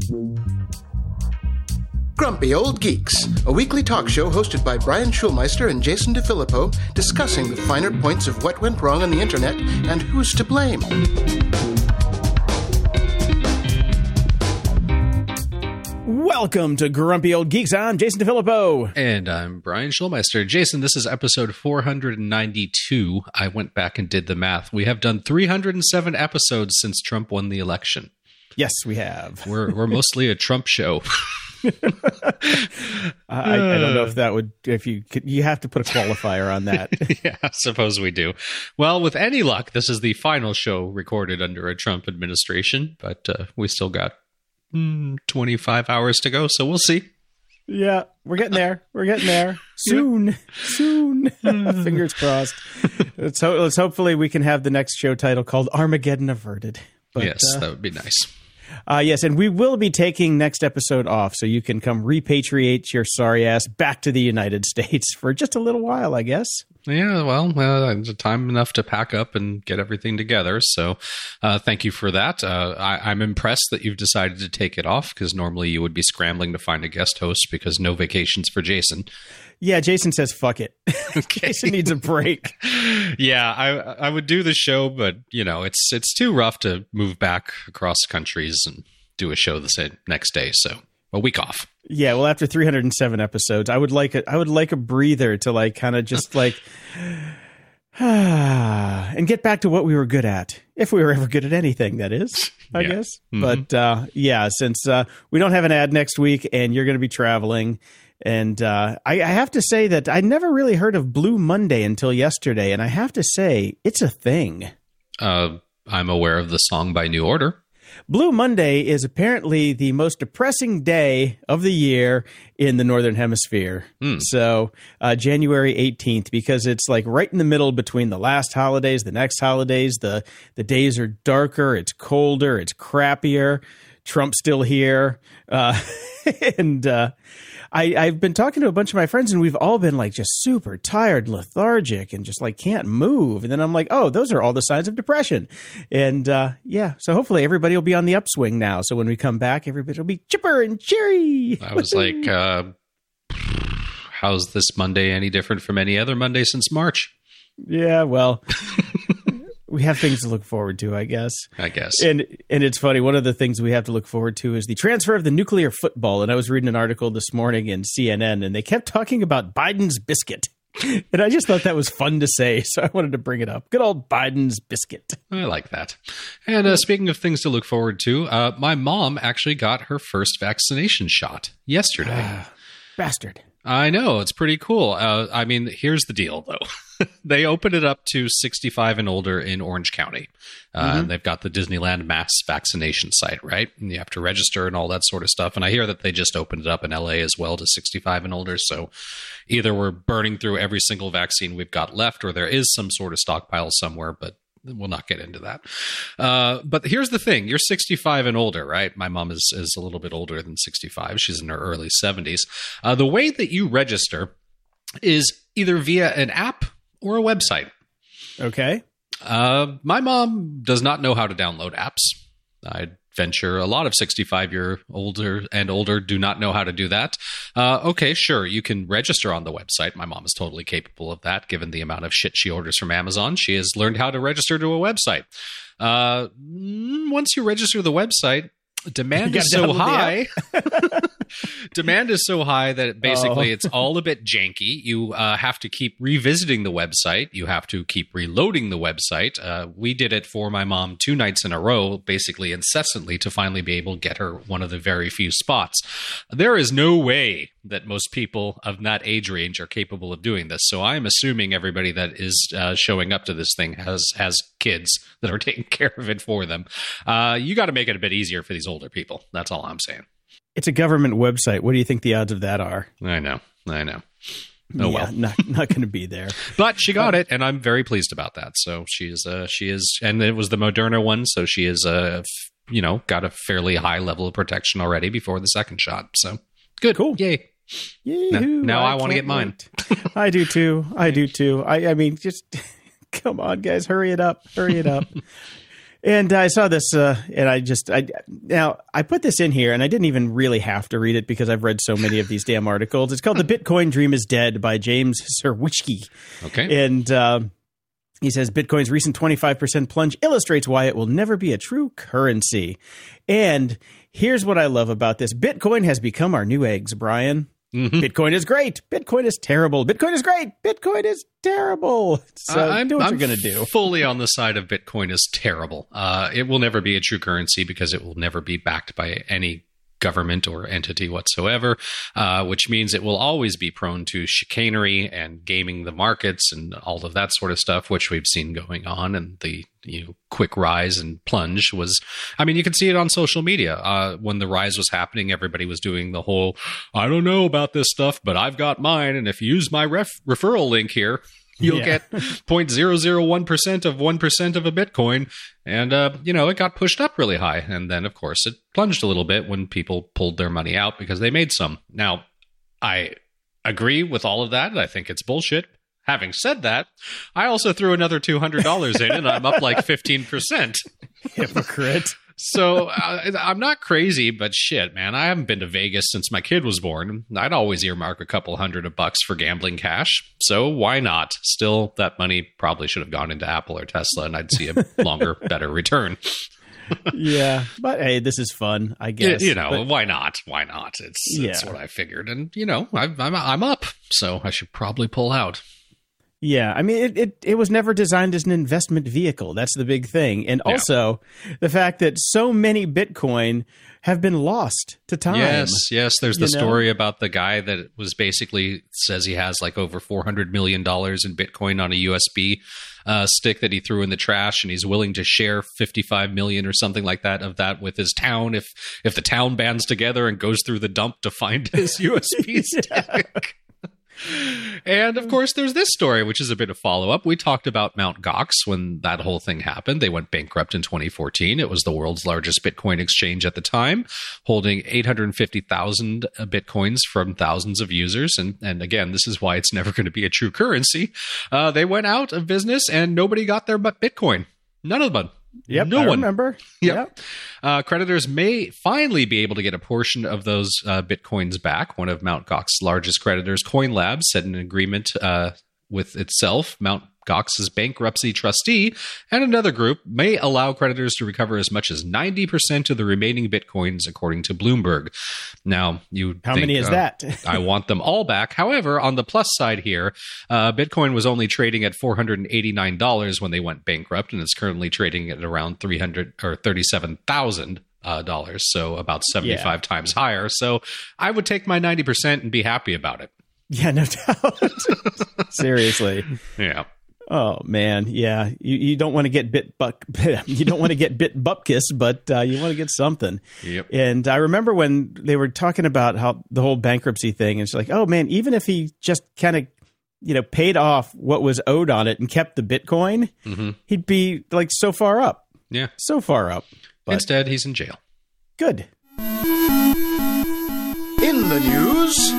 Grumpy Old Geeks, a weekly talk show hosted by Brian Schulmeister and Jason DeFilippo, discussing the finer points of what went wrong on the internet and who's to blame. Welcome to Grumpy Old Geeks. I'm Jason DeFilippo. And I'm Brian Schulmeister. Jason, this is episode 492. I went back and did the math. We have done 307 episodes since Trump won the election. Yes, we have. We're mostly a Trump show. I don't know if that would, if you could, you have to put a qualifier on that. Yeah, I suppose we do. Well, with any luck, this is the final show recorded under a Trump administration, but we still got 25 hours to go, so we'll see. Yeah, we're getting there. We're getting there. Soon. Fingers crossed. Let's hopefully we can have the next show title called Armageddon Averted. But, yes, that would be nice. Yes, and we will be taking next episode off, so you can come repatriate your sorry ass back to the United States for just a little while, I guess. Yeah, well, time enough to pack up and get everything together. So thank you for that. I'm impressed that you've decided to take it off, because normally you would be scrambling to find a guest host because no vacations for Jason. Yeah, Jason says, fuck it. Okay. Jason needs a break. Yeah, I would do the show, but, you know, it's too rough to move back across countries and do a show the same next day. So a week off. Yeah, well, after 307 episodes, I would like a breather to like kind of just like and get back to what we were good at, if we were ever good at anything. That is, I guess. Mm-hmm. But yeah, since we don't have an ad next week, and you're going to be traveling, and I have to say that I never really heard of Blue Monday until yesterday, and I have to say it's a thing. I'm aware of the song by New Order. Blue Monday is apparently the most depressing day of the year in the Northern Hemisphere. So January 18th, because it's like right in the middle between the last holidays, the next holidays. The days are darker, it's colder, it's crappier. Trump's still here. And I've been talking to a bunch of my friends, and we've all been like just super tired, lethargic, and just like can't move. And then I'm like, oh, those are all the signs of depression. And yeah, so hopefully everybody will be on the upswing now. So when we come back, everybody will be chipper and cheery. I was like, how's this Monday any different from any other Monday since March? Yeah, well... We have things to look forward to, I guess. And it's funny. One of the things we have to look forward to is the transfer of the nuclear football. And I was reading an article this morning in CNN, and they kept talking about Biden's biscuit. And I just thought that was fun to say, so I wanted to bring it up. Good old Biden's biscuit. I like that. And speaking of things to look forward to, my mom actually got her first vaccination shot yesterday. Bastard. I know. It's pretty cool. I mean, here's the deal, though. They opened it up to 65 and older in Orange County. And they've got the Disneyland mass vaccination site, right? And you have to register and all that sort of stuff. And I hear that they just opened it up in LA as well to 65 and older. So either we're burning through every single vaccine we've got left, or there is some sort of stockpile somewhere, but we'll not get into that. But here's the thing. You're 65 and older, right? My mom is a little bit older than 65. She's in her early 70s. The way that you register is either via an app or a website. Okay. My mom does not know how to download apps. I'd venture a lot of 65-year-older do not know how to do that. Okay, sure, you can register on the website. My mom is totally capable of that, given the amount of shit she orders from Amazon. She has learned how to register to a website. Once you register the website, demand is so high. Demand is so high that basically it's all a bit janky. You have to keep revisiting the website. You have to keep reloading the website. We did it for my mom 2 nights in a row, basically incessantly, to finally be able to get her one of the very few spots. There is no way that most people of that age range are capable of doing this. So I'm assuming everybody that is showing up to this thing has kids that are taking care of it for them. You got to make it a bit easier for these older people. That's all I'm saying. It's a government website. What do you think the odds of that are? I know. Oh, yeah, well. not going to be there. But she got it, and I'm very pleased about that. So she is, and it was the Moderna one, so she is, got a fairly high level of protection already before the second shot. So good, cool, yay! Now I want to get mine. I do too. I mean, just come on, guys, hurry it up. And I saw this, and I put this in here, and I didn't even really have to read it because I've read so many of these damn articles. It's called "The Bitcoin Dream Is Dead" by James Serwitzky. Okay. And he says Bitcoin's recent 25% plunge illustrates why it will never be a true currency. And here's what I love about this: Bitcoin has become our new eggs, Brian. Mm-hmm. Bitcoin is great. Bitcoin is terrible. Bitcoin is great. Bitcoin is terrible. So do what you're going to do. Fully on the side of Bitcoin is terrible. It will never be a true currency because it will never be backed by any government or entity whatsoever, which means it will always be prone to chicanery and gaming the markets and all of that sort of stuff, which we've seen going on. And the quick rise and plunge was, I mean, you can see it on social media. When the rise was happening, everybody was doing the whole, I don't know about this stuff, but I've got mine. And if you use my referral link here, you'll get 0.001% of 1% of a Bitcoin. And, it got pushed up really high. And then, of course, it plunged a little bit when people pulled their money out because they made some. Now, I agree with all of that. I think it's bullshit. Having said that, I also threw another $200 in and I'm up like 15%. Hypocrite. So I'm not crazy, but shit, man, I haven't been to Vegas since my kid was born. I'd always earmark a couple $100 for gambling cash. So why not? Still, that money probably should have gone into Apple or Tesla and I'd see a longer, better return. Yeah, but hey, this is fun, I guess. Why not? Why not? It's what I figured. And, I'm up, so I should probably pull out. Yeah, I mean, it was never designed as an investment vehicle. That's the big thing. And also the fact that so many Bitcoin have been lost to time. Yes. There's the story about the guy that was basically says he has like over $400 million in Bitcoin on a USB stick that he threw in the trash, and he's willing to share 55 million or something like that of that with his town if the town bands together and goes through the dump to find his USB stick. And of course, there's this story, which is a bit of follow-up. We talked about Mt. Gox when that whole thing happened. They went bankrupt in 2014. It was the world's largest Bitcoin exchange at the time, holding 850,000 Bitcoins from thousands of users. And again, this is why it's never going to be a true currency. They went out of business and nobody got their Bitcoin. None of them. Yep, no I one. Remember. Yep. Creditors may finally be able to get a portion of those Bitcoins back. One of Mt. Gox's largest creditors, CoinLabs, said in an agreement with itself, Mt. Gox's bankruptcy trustee and another group may allow creditors to recover as much as 90% of the remaining Bitcoins, according to Bloomberg. Now, how many is that? I want them all back. However, on the plus side here, Bitcoin was only trading at $489 when they went bankrupt, and it's currently trading at around $37,000. So about 75 times higher. So I would take my 90% and be happy about it. Yeah, no doubt. Seriously. Yeah. Oh man, yeah. You don't want to get you don't want to get bit bupkis, but you want to get something. Yep. And I remember when they were talking about how the whole bankruptcy thing, and it's like, oh man, even if he just kind of paid off what was owed on it and kept the Bitcoin, he'd be like so far up. Yeah, so far up. But instead, he's in jail. Good. In the news.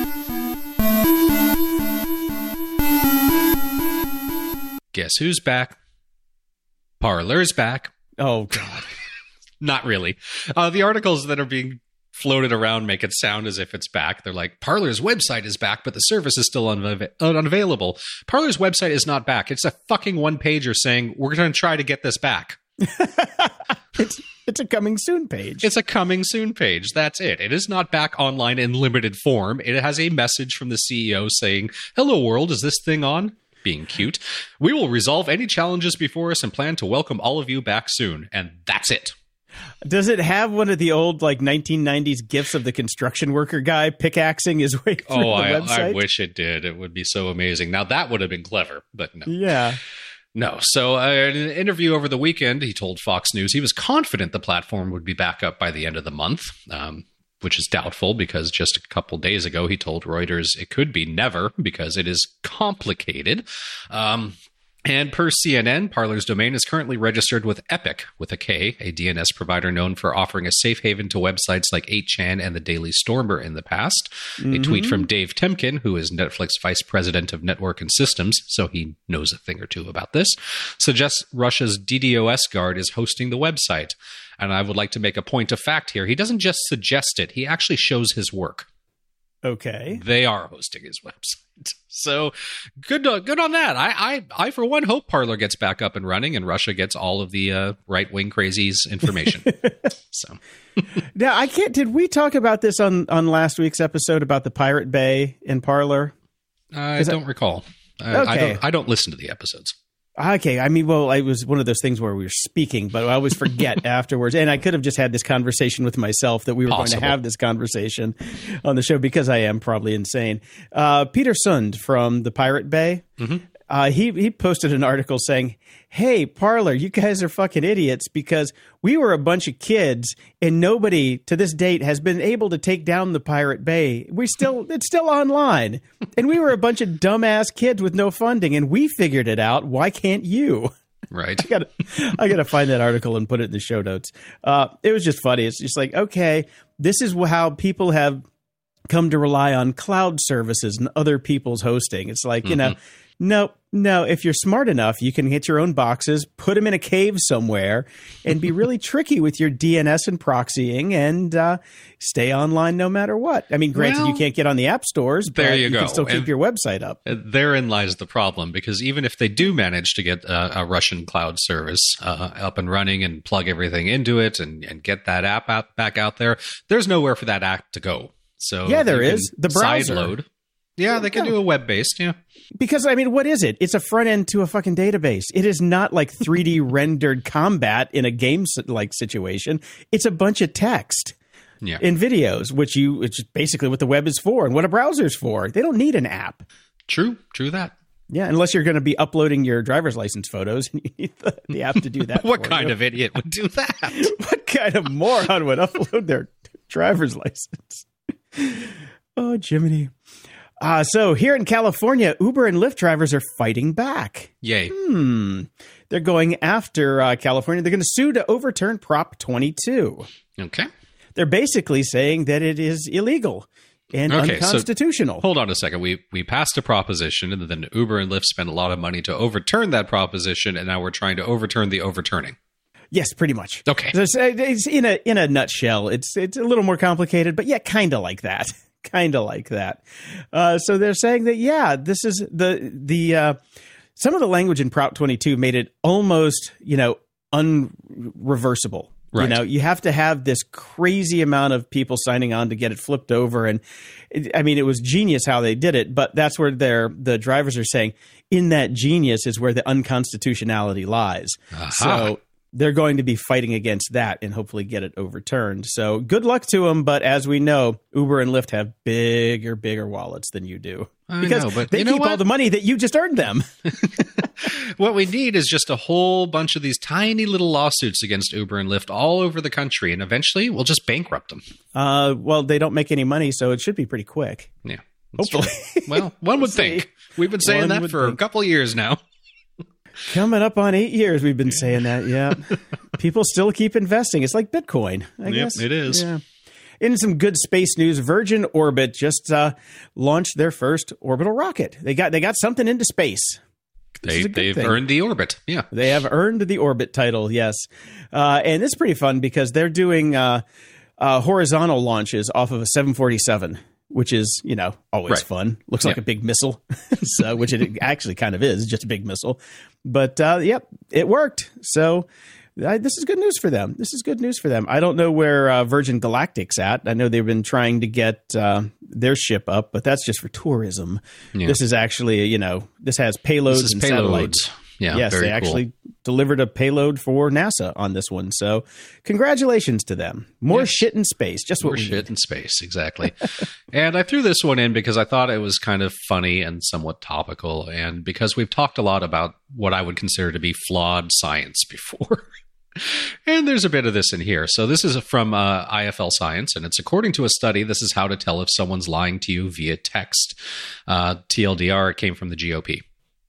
Guess who's back? Parler's back. Oh, God. Not really. The articles that are being floated around make it sound as if it's back. They're like, Parler's website is back, but the service is still unavailable. Parler's website is not back. It's a fucking one-pager saying, we're going to try to get this back. It's a coming soon page. It's a coming soon page. That's it. It is not back online in limited form. It has a message from the CEO saying, hello, world, is this thing on? Being cute. We will resolve any challenges before us and plan to welcome all of you back soon. And that's it. Does it have one of the old 1990s gifs of the construction worker guy pickaxing his way through the website? I wish it did. It would be so amazing. Now that would have been clever, but no. Yeah. No. So in an interview over the weekend, he told Fox News he was confident the platform would be back up by the end of the month, which is doubtful because just a couple days ago he told Reuters it could be never because it is complicated. And And per CNN, Parler's domain is currently registered with Epic, with a K, a DNS provider known for offering a safe haven to websites like 8chan and the Daily Stormer in the past. A tweet from Dave Temkin, who is Netflix Vice President of Network and Systems, so he knows a thing or two about this, suggests Russia's DDoS guard is hosting the website. And I would like to make a point of fact here. He doesn't just suggest it, he actually shows his work. Okay. They are hosting his website. So good on that. I for one hope Parler gets back up and running and Russia gets all of the right-wing crazies information. So now I can't. Did we talk about this on last week's episode about the Pirate Bay in Parler? I don't recall. Okay. I don't listen to the episodes. Okay. I mean, well, it was one of those things where we were speaking, but I always forget afterwards. And I could have just had this conversation with myself that we were going to have this conversation on the show because I am probably insane. Peter Sund from the Pirate Bay, he posted an article saying, hey, Parler, you guys are fucking idiots because we were a bunch of kids and nobody to this date has been able to take down the Pirate Bay. It's still online. And we were a bunch of dumbass kids with no funding and we figured it out. Why can't you? Right. I gotta find that article and put it in the show notes. It was just funny. It's just like, okay, this is how people have come to rely on cloud services and other people's hosting. It's like, you know, no, if you're smart enough, you can get your own boxes, put them in a cave somewhere, and be really tricky with your DNS and proxying and stay online no matter what. I mean, granted, you can't get on the app stores, but you can still keep your website up. Therein lies the problem, because even if they do manage to get a Russian cloud service up and running and plug everything into it and get that app back out there, there's nowhere for that app to go. So yeah, there is. The browser. Sideload. Yeah, they can do a web-based, yeah. Because, I mean, what is it? It's a front end to a fucking database. It is not like 3D rendered combat in a game-like situation. It's a bunch of text and videos, which is basically what the web is for and what a browser is for. They don't need an app. True that. Yeah, unless you're going to be uploading your driver's license photos and you need the app to do that. What kind of idiot would do that? What kind of moron would upload their driver's license? Oh, Jiminy. So here in California, Uber and Lyft drivers are fighting back. Yay. They're going after California. They're going to sue to overturn Prop 22. Okay. They're basically saying that it is illegal and unconstitutional. So hold on a second. We passed a proposition, and then Uber and Lyft spent a lot of money to overturn that proposition, and now we're trying to overturn the overturning. Yes, pretty much. Okay. So it's in a nutshell. It's a little more complicated, but yeah, kind of like that. So they're saying that, this is the some of the language in Prop 22 made it almost, unreversible. Right. You have to have this crazy amount of people signing on to get it flipped over. And it was genius how they did it, but that's where the drivers are saying in that genius is where the unconstitutionality lies. Aha. So they're going to be fighting against that and hopefully get it overturned. So good luck to them. But as we know, Uber and Lyft have bigger wallets than you do. Because they keep all the money that you just earned them. What we need is just a whole bunch of these tiny little lawsuits against Uber and Lyft all over the country. And eventually we'll just bankrupt them. Well, they don't make any money, so it should be pretty quick. Yeah. Hopefully. Well, one would think. We've been saying that for a couple of years now. Coming up on 8 years, we've been saying that, yeah. People still keep investing. It's like Bitcoin, I guess. It is. Yeah. In some good space news, Virgin Orbit just launched their first orbital rocket. They got something into space. They've earned the orbit, yeah. They have earned the orbit title, yes. And it's pretty fun because they're doing horizontal launches off of a 747. Which is, always fun. Looks like a big missile, which it actually kind of is, just a big missile. But, it worked. So this is good news for them. I don't know where Virgin Galactic's at. I know they've been trying to get their ship up, but that's just for tourism. Yeah. This is actually, this has payloads and satellites. Yeah, yes, they actually delivered a payload for NASA on this one. So congratulations to them. More shit in space. Just what we need. More shit in space, exactly. And I threw this one in because I thought it was kind of funny and somewhat topical. And because we've talked a lot about what I would consider to be flawed science before. And there's a bit of this in here. So this is from IFL Science, and it's according to a study, this is how to tell if someone's lying to you via text. TLDR, it came from the GOP.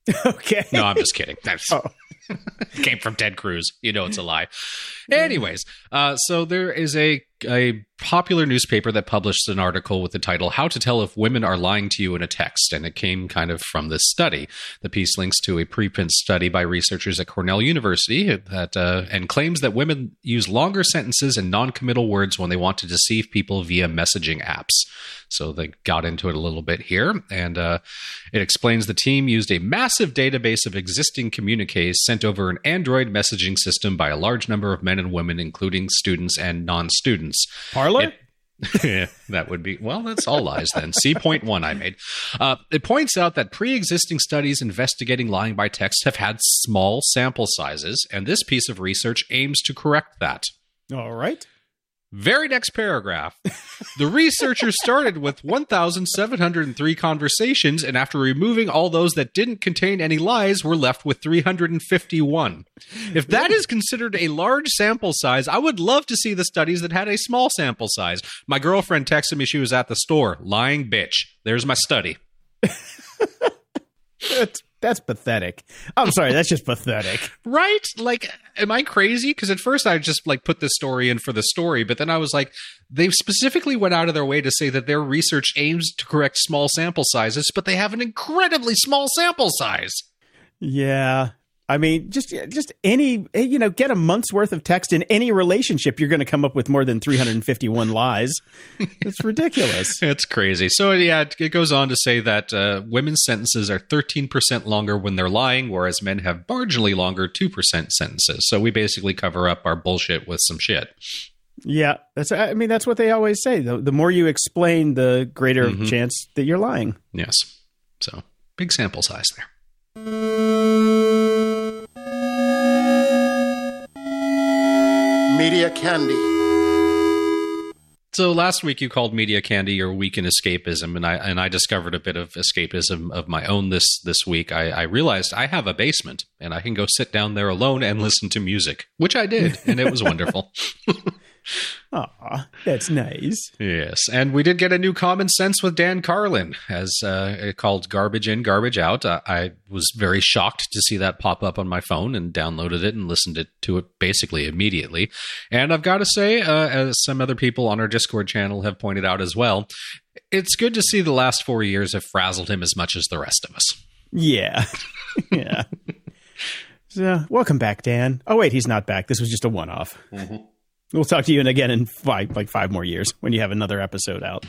Okay. No, I'm just kidding. That's came from Ted Cruz. You know it's a lie. Anyways, so there is a popular newspaper that published an article with the title "How to Tell If Women Are Lying to You in a Text," and it came kind of from this study. The piece links to a preprint study by researchers at Cornell University that and claims that women use longer sentences and non-committal words when they want to deceive people via messaging apps. So they got into it a little bit here, and it explains the team used a massive database of existing communiques sent over an Android messaging system by a large number of men and women, including students and non-students. Parler? That would be, well, that's all lies then. See point one I made. It points out that pre-existing studies investigating lying by text have had small sample sizes, and this piece of research aims to correct that. All right. Very next paragraph. The researchers started with 1,703 conversations, and after removing all those that didn't contain any lies, were left with 351. If that is considered a large sample size, I would love to see the studies that had a small sample size. My girlfriend texted me she was at the store. Lying bitch. There's my study. That's pathetic. I'm sorry, that's just pathetic. Right? Like, am I crazy? Because at first I just put this story in for the story, but then I was like, they specifically went out of their way to say that their research aims to correct small sample sizes, but they have an incredibly small sample size. Yeah. I mean, just any, get a month's worth of text in any relationship, you're going to come up with more than 351 lies. It's ridiculous. It's crazy. So, yeah, it goes on to say that women's sentences are 13% longer when they're lying, whereas men have marginally longer 2% sentences. So we basically cover up our bullshit with some shit. Yeah, that's what they always say. The more you explain, the greater chance that you're lying. Yes. So big sample size there. Media Candy. So last week you called Media Candy your week in escapism, and I discovered a bit of escapism of my own this week. I realized I have a basement, and I can go sit down there alone and listen to music, which I did, and it was wonderful. Aw, that's nice. Yes, and we did get a new Common Sense with Dan Carlin, as called Garbage In, Garbage Out. I was very shocked to see that pop up on my phone and downloaded it and listened to it basically immediately. And I've got to say, as some other people on our Discord channel have pointed out as well, it's good to see the last 4 years have frazzled him as much as the rest of us. Yeah. Yeah. So, welcome back, Dan. Oh, wait, he's not back. This was just a one-off. Mm-hmm. We'll talk to you again in 5 more years when you have another episode out.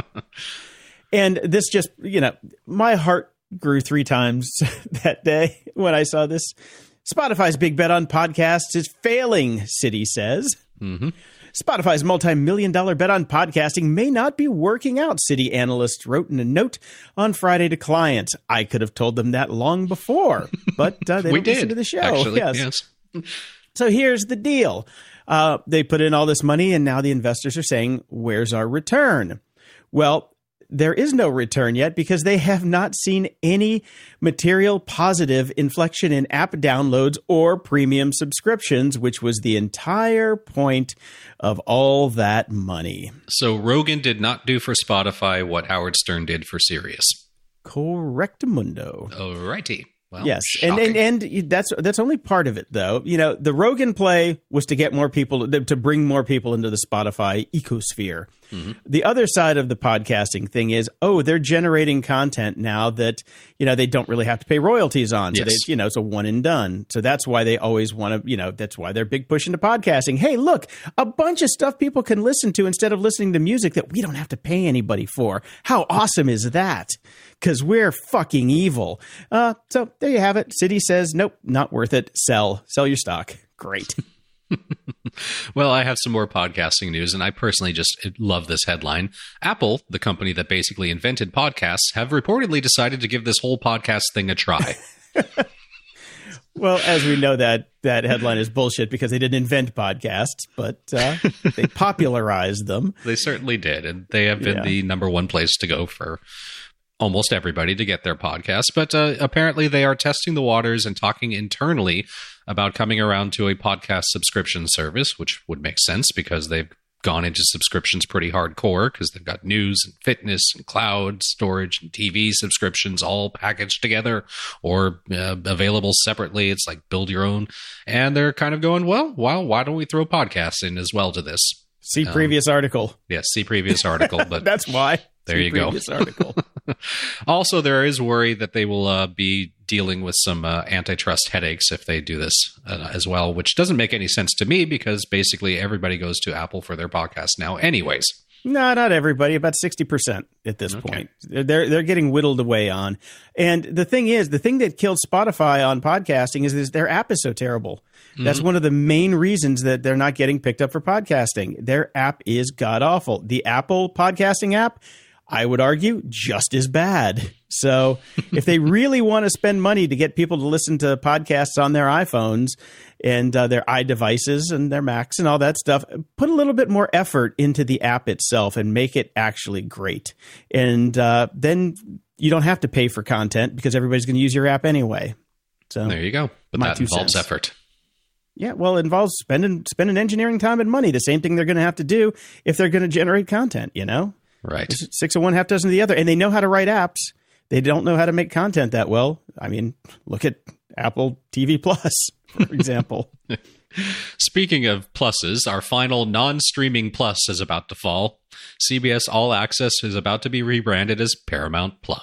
And this just, my heart grew 3 times that day when I saw this. Spotify's big bet on podcasts is failing, Citi says. Mm-hmm. Spotify's multi-million-dollar bet on podcasting may not be working out, Citi analysts wrote in a note on Friday to clients. I could have told them that long before, but they don't listen to the show. Actually, yes. So here's the deal. They put in all this money, and now the investors are saying, where's our return? Well, there is no return yet because they have not seen any material positive inflection in app downloads or premium subscriptions, which was the entire point of all that money. So Rogan did not do for Spotify what Howard Stern did for Sirius. Correctamundo. Alrighty. Well, yes, and that's only part of it, though. The Rogan play was to get more people, to bring more people into the Spotify ecosphere. Mm-hmm. The other side of the podcasting thing is, they're generating content now that, they don't really have to pay royalties on. So, yes. it's a one and done. So that's why they always want to, that's why they're big push into podcasting. Hey, look, a bunch of stuff people can listen to instead of listening to music that we don't have to pay anybody for. How awesome is that? Because we're fucking evil. So there you have it. Citi says, nope, not worth it. Sell your stock. Great. Well, I have some more podcasting news, and I personally just love this headline. Apple, the company that basically invented podcasts, have reportedly decided to give this whole podcast thing a try. Well, as we know, that headline is bullshit because they didn't invent podcasts, but they popularized them. They certainly did, and they have been the number one place to go for almost everybody to get their podcasts. But apparently they are testing the waters and talking internally about coming around to a podcast subscription service, which would make sense because they've gone into subscriptions pretty hardcore because they've got news and fitness and cloud storage and TV subscriptions all packaged together or available separately. It's like build your own. And they're kind of going, well, why don't we throw podcasts in as well to this? See previous article. Yes, see previous article. But that's why. There you go. Article. Also, there is worry that they will be dealing with some antitrust headaches if they do this as well, which doesn't make any sense to me because basically everybody goes to Apple for their podcast now anyways. No, not everybody. About 60% at this point. They're getting whittled away on. And the thing is, the thing that killed Spotify on podcasting is their app is so terrible. That's one of the main reasons that they're not getting picked up for podcasting. Their app is god-awful. The Apple podcasting app, I would argue, just as bad. So if they really want to spend money to get people to listen to podcasts on their iPhones and their iDevices and their Macs and all that stuff, put a little bit more effort into the app itself and make it actually great. And then you don't have to pay for content because everybody's going to use your app anyway. So there you go. But that involves effort. Yeah, well, it involves spending engineering time and money. The same thing they're going to have to do if they're going to generate content, you know? Right. 6 of one, half dozen of the other. And they know how to write apps. They don't know how to make content that well. I mean, look at Apple TV Plus, for example. Speaking of pluses, our final non-streaming plus is about to fall. CBS All Access is about to be rebranded as Paramount Plus.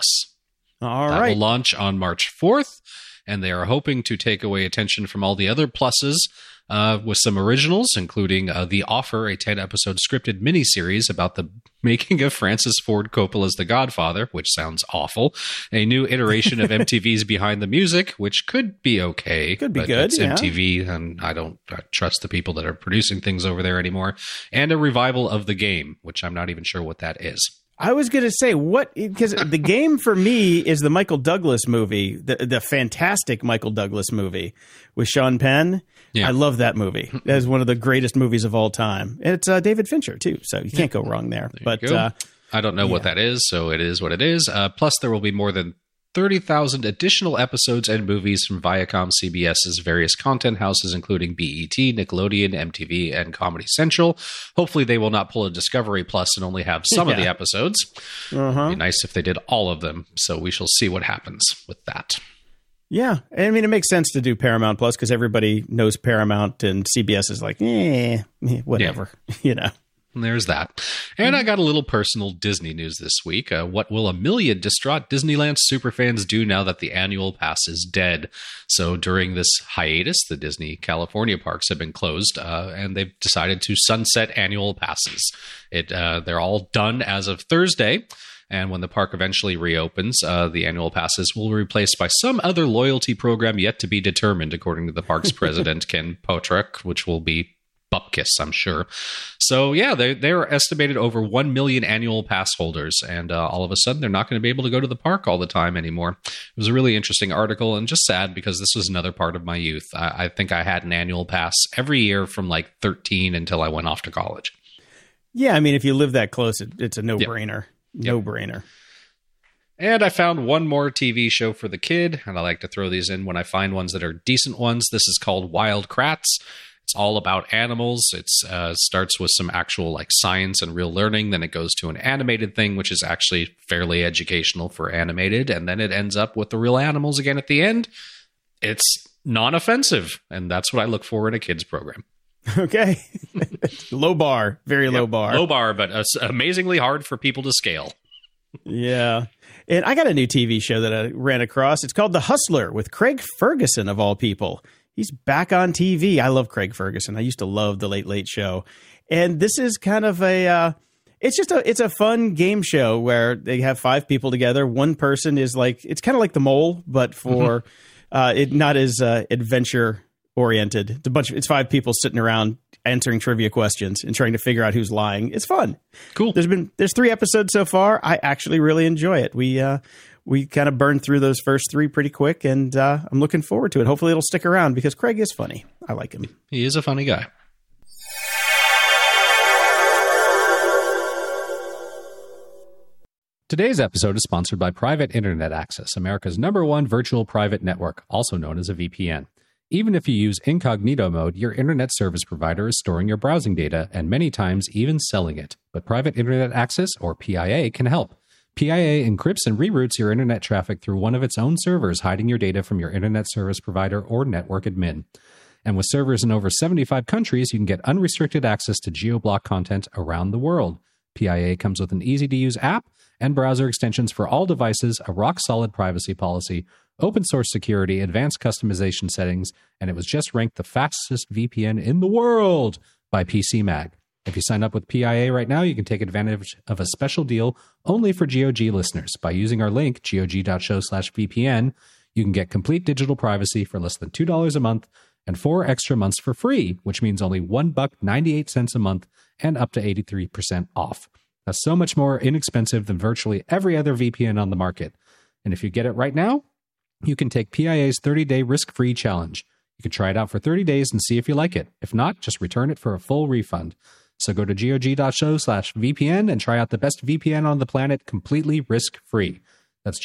All that right. will launch on March 4th, and they are hoping to take away attention from all the other pluses with some originals, including The Offer, a 10-episode scripted miniseries about the making of Francis Ford Coppola's The Godfather, which sounds awful. A new iteration of MTV's Behind the Music, which could be okay. Could be but good, it's MTV, and I don't trust the people that are producing things over there anymore. And a revival of The Game, which I'm not even sure what that is. I was going to say, because The Game for me is the Michael Douglas movie, the fantastic Michael Douglas movie with Sean Penn. Yeah. I love that movie. That is one of the greatest movies of all time. And it's David Fincher, too, so you can't go wrong there. But I don't know what that is, so it is what it is. Plus, there will be more than 30,000 additional episodes and movies from Viacom CBS's various content houses, including BET, Nickelodeon, MTV, and Comedy Central. Hopefully, they will not pull a Discovery Plus and only have some of the episodes. It'd be nice if they did all of them, so we shall see what happens with that. Yeah, I mean, it makes sense to do Paramount Plus because everybody knows Paramount, and CBS is like, whatever, you know. And there's that. And I got a little personal Disney news this week. What will a million distraught Disneyland superfans do now that the annual pass is dead? So during this hiatus, the Disney California parks have been closed, and they've decided to sunset annual passes. They're all done as of Thursday. And when the park eventually reopens, the annual passes will be replaced by some other loyalty program yet to be determined, according to the park's president, Ken Potrek, which will be Bupkis, I'm sure. So, yeah, they're estimated over 1 million annual pass holders, and all of a sudden they're not going to be able to go to the park all the time anymore. It was a really interesting article and just sad because this was another part of my youth. I think I had an annual pass every year from like 13 until I went off to college. Yeah, I mean, if you live that close, it's a no-brainer. No-brainer. And I found one more TV show for the kid, and I like to throw these in when I find ones that are decent ones. This is called Wild Kratts. It's all about animals. It starts with some actual like science and real learning. Then it goes to an animated thing, which is actually fairly educational for animated. And then it ends up with the real animals again at the end. It's non-offensive, and that's what I look for in a kids program. Okay. Low bar. Very low bar. Low bar, but amazingly hard for people to scale. Yeah. And I got a new TV show that I ran across. It's called The Hustler with Craig Ferguson, of all people. He's back on TV. I love Craig Ferguson. I used to love The Late Late Show. And this is kind of it's a fun game show where they have 5 people together. One person is like, it's kind of like The Mole, but for it not as adventure oriented. It's 5 people sitting around answering trivia questions and trying to figure out who's lying. It's fun. Cool. There's 3 episodes so far. I actually really enjoy it. We kind of burned through those first 3 pretty quick, and I'm looking forward to it. Hopefully it'll stick around because Craig is funny. I like him. He is a funny guy. Today's episode is sponsored by Private Internet Access, America's #1 virtual private network, also known as a VPN. Even if you use incognito mode, your internet service provider is storing your browsing data and many times even selling it. But Private Internet Access, or PIA, can help. PIA encrypts and reroutes your internet traffic through one of its own servers, hiding your data from your internet service provider or network admin. And with servers in over 75 countries, you can get unrestricted access to geo-block content around the world. PIA comes with an easy-to-use app and browser extensions for all devices, a rock-solid privacy policy, open-source security, advanced customization settings, and it was just ranked the fastest VPN in the world by PCMag. If you sign up with PIA right now, you can take advantage of a special deal only for GOG listeners. By using our link, gog.show/VPN, you can get complete digital privacy for less than $2 a month and 4 extra months for free, which means only $1.98 a month and up to 83% off. That's so much more inexpensive than virtually every other VPN on the market. And if you get it right now, you can take PIA's 30-day risk-free challenge. You can try it out for 30 days and see if you like it. If not, just return it for a full refund. So go to gog.show/VPN and try out the best VPN on the planet completely risk-free. That's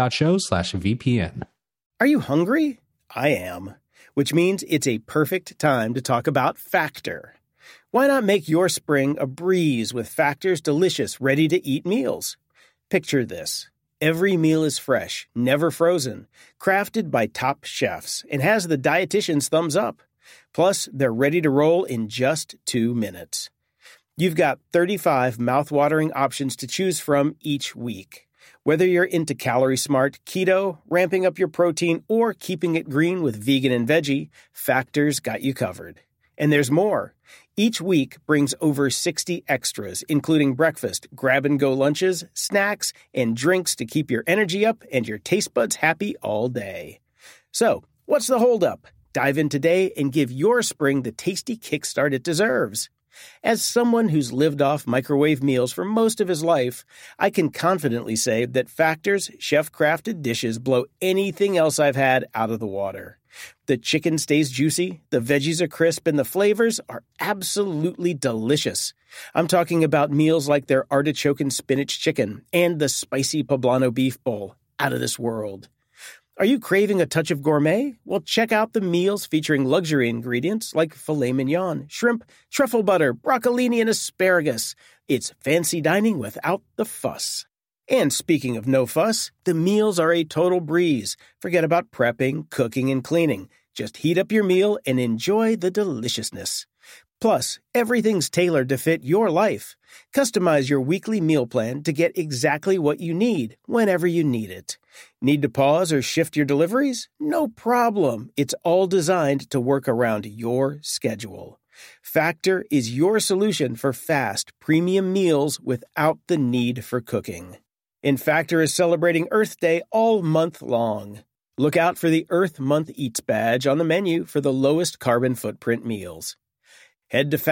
gog.show/VPN. Are you hungry? I am. Which means it's a perfect time to talk about Factor. Why not make your spring a breeze with Factor's delicious, ready-to-eat meals? Picture this. Every meal is fresh, never frozen, crafted by top chefs, and has the dietitian's thumbs up. Plus, they're ready to roll in just 2 minutes. You've got 35 mouth-watering options to choose from each week. Whether you're into calorie-smart, keto, ramping up your protein, or keeping it green with vegan and veggie, Factor's got you covered. And there's more. Each week brings over 60 extras, including breakfast, grab-and-go lunches, snacks, and drinks to keep your energy up and your taste buds happy all day. So, what's the holdup? Dive in today and give your spring the tasty kickstart it deserves. As someone who's lived off microwave meals for most of his life, I can confidently say that Factor's chef-crafted dishes blow anything else I've had out of the water. The chicken stays juicy, the veggies are crisp, and the flavors are absolutely delicious. I'm talking about meals like their artichoke and spinach chicken and the spicy poblano beef bowl. Out of this world. Are you craving a touch of gourmet? Well, check out the meals featuring luxury ingredients like filet mignon, shrimp, truffle butter, broccolini, and asparagus. It's fancy dining without the fuss. And speaking of no fuss, the meals are a total breeze. Forget about prepping, cooking, and cleaning. Just heat up your meal and enjoy the deliciousness. Plus, everything's tailored to fit your life. Customize your weekly meal plan to get exactly what you need, whenever you need it. Need to pause or shift your deliveries? No problem. It's all designed to work around your schedule. Factor is your solution for fast, premium meals without the need for cooking. And Factor is celebrating Earth Day all month long. Look out for the Earth Month Eats badge on the menu for the lowest carbon footprint meals. Head to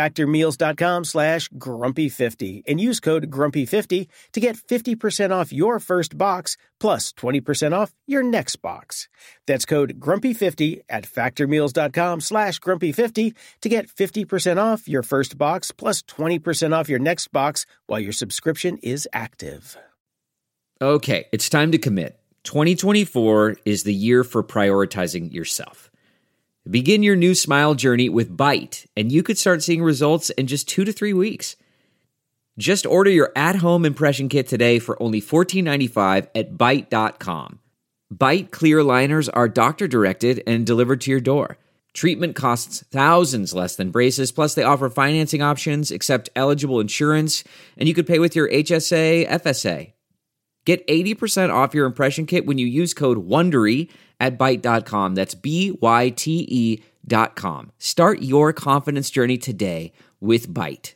factormeals.com/grumpy50 and use code grumpy50 to get 50% off your first box plus 20% off your next box. That's code grumpy50 at factormeals.com/grumpy50 to get 50% off your first box plus 20% off your next box while your subscription is active. Okay, it's time to commit. 2024 is the year for prioritizing yourself. Begin your new smile journey with Byte, and you could start seeing results in just 2 to 3 weeks. Just order your at-home impression kit today for only $14.95 at Byte.com. Byte clear liners are doctor-directed and delivered to your door. Treatment costs thousands less than braces, plus they offer financing options, accept eligible insurance, and you could pay with your HSA, FSA. Get 80% off your impression kit when you use code WONDERY at Byte.com. That's BYTE.com. Start your confidence journey today with Byte.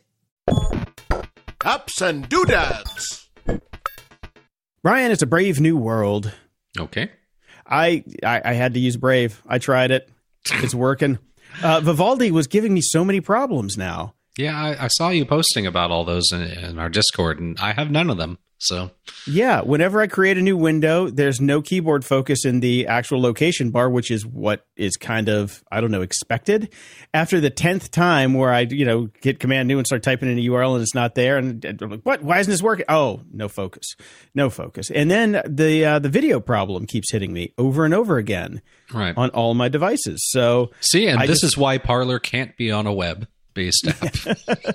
Ups and doodads. Brian, it's a brave new world. Okay. I had to use Brave. I tried it. It's working. Vivaldi was giving me so many problems now. Yeah, I saw you posting about all those in our Discord, and I have none of them. So yeah, whenever I create a new window, there's no keyboard focus in the actual location bar, which is what is kind of, I don't know, expected. After the 10th time where I, hit Command New and start typing in a URL and it's not there, and I'm like, what? Why isn't this working? Oh, no focus. And then the video problem keeps hitting me over and over again on all my devices. So see, and this is why Parler can't be on a web-based app.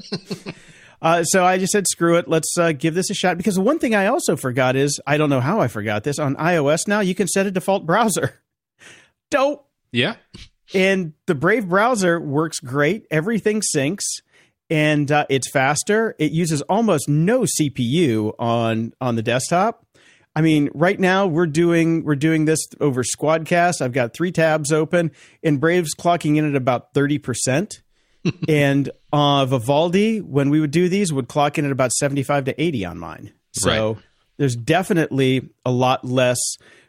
So I just said, screw it. Let's give this a shot. Because the one thing I also forgot is, I don't know how I forgot this, on iOS now, you can set a default browser. Dope. Yeah. And the Brave browser works great. Everything syncs, and it's faster. It uses almost no CPU on the desktop. I mean, right now we're doing this over Squadcast. I've got 3 tabs open, and Brave's clocking in at about 30%. And Vivaldi, when we would do these, would clock in at about 75 to 80 on mine. So there's definitely a lot less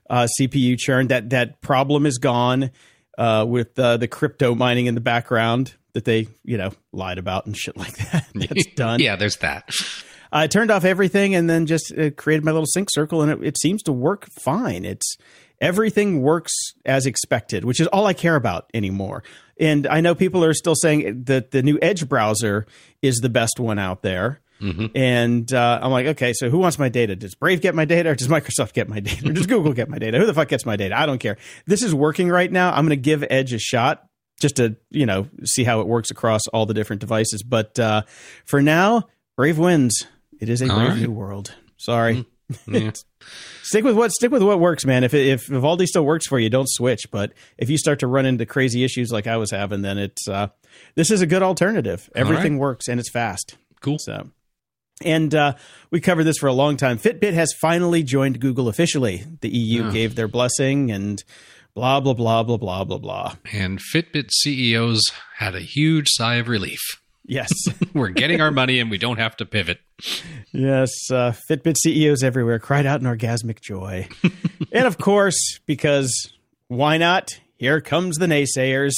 CPU churn. That problem is gone with the crypto mining in the background that they lied about and shit like that. That's done. Yeah, there's that. I turned off everything and then just created my little sync circle, and it seems to work fine. Everything works as expected, which is all I care about anymore. And I know people are still saying that the new Edge browser is the best one out there. Mm-hmm. And I'm like, okay, so who wants my data? Does Brave get my data, or does Microsoft get my data, or does Google get my data? Who the fuck gets my data? I don't care. This is working right now. I'm going to give Edge a shot just to, see how it works across all the different devices. But for now, Brave wins. It is a brave new world. Sorry. Yeah. Stick with what works, man. If Vivaldi still works for you, don't switch. But if you start to run into crazy issues like I was having, then this is a good alternative. Everything works and it's fast. Cool. So, and we covered this for a long time. Fitbit has finally joined Google officially. The EU gave their blessing, and blah blah blah blah blah blah blah. And Fitbit CEOs had a huge sigh of relief. Yes. We're getting our money and we don't have to pivot. Yes. Fitbit CEOs everywhere cried out in orgasmic joy. And of course, because why not? Here comes the naysayers.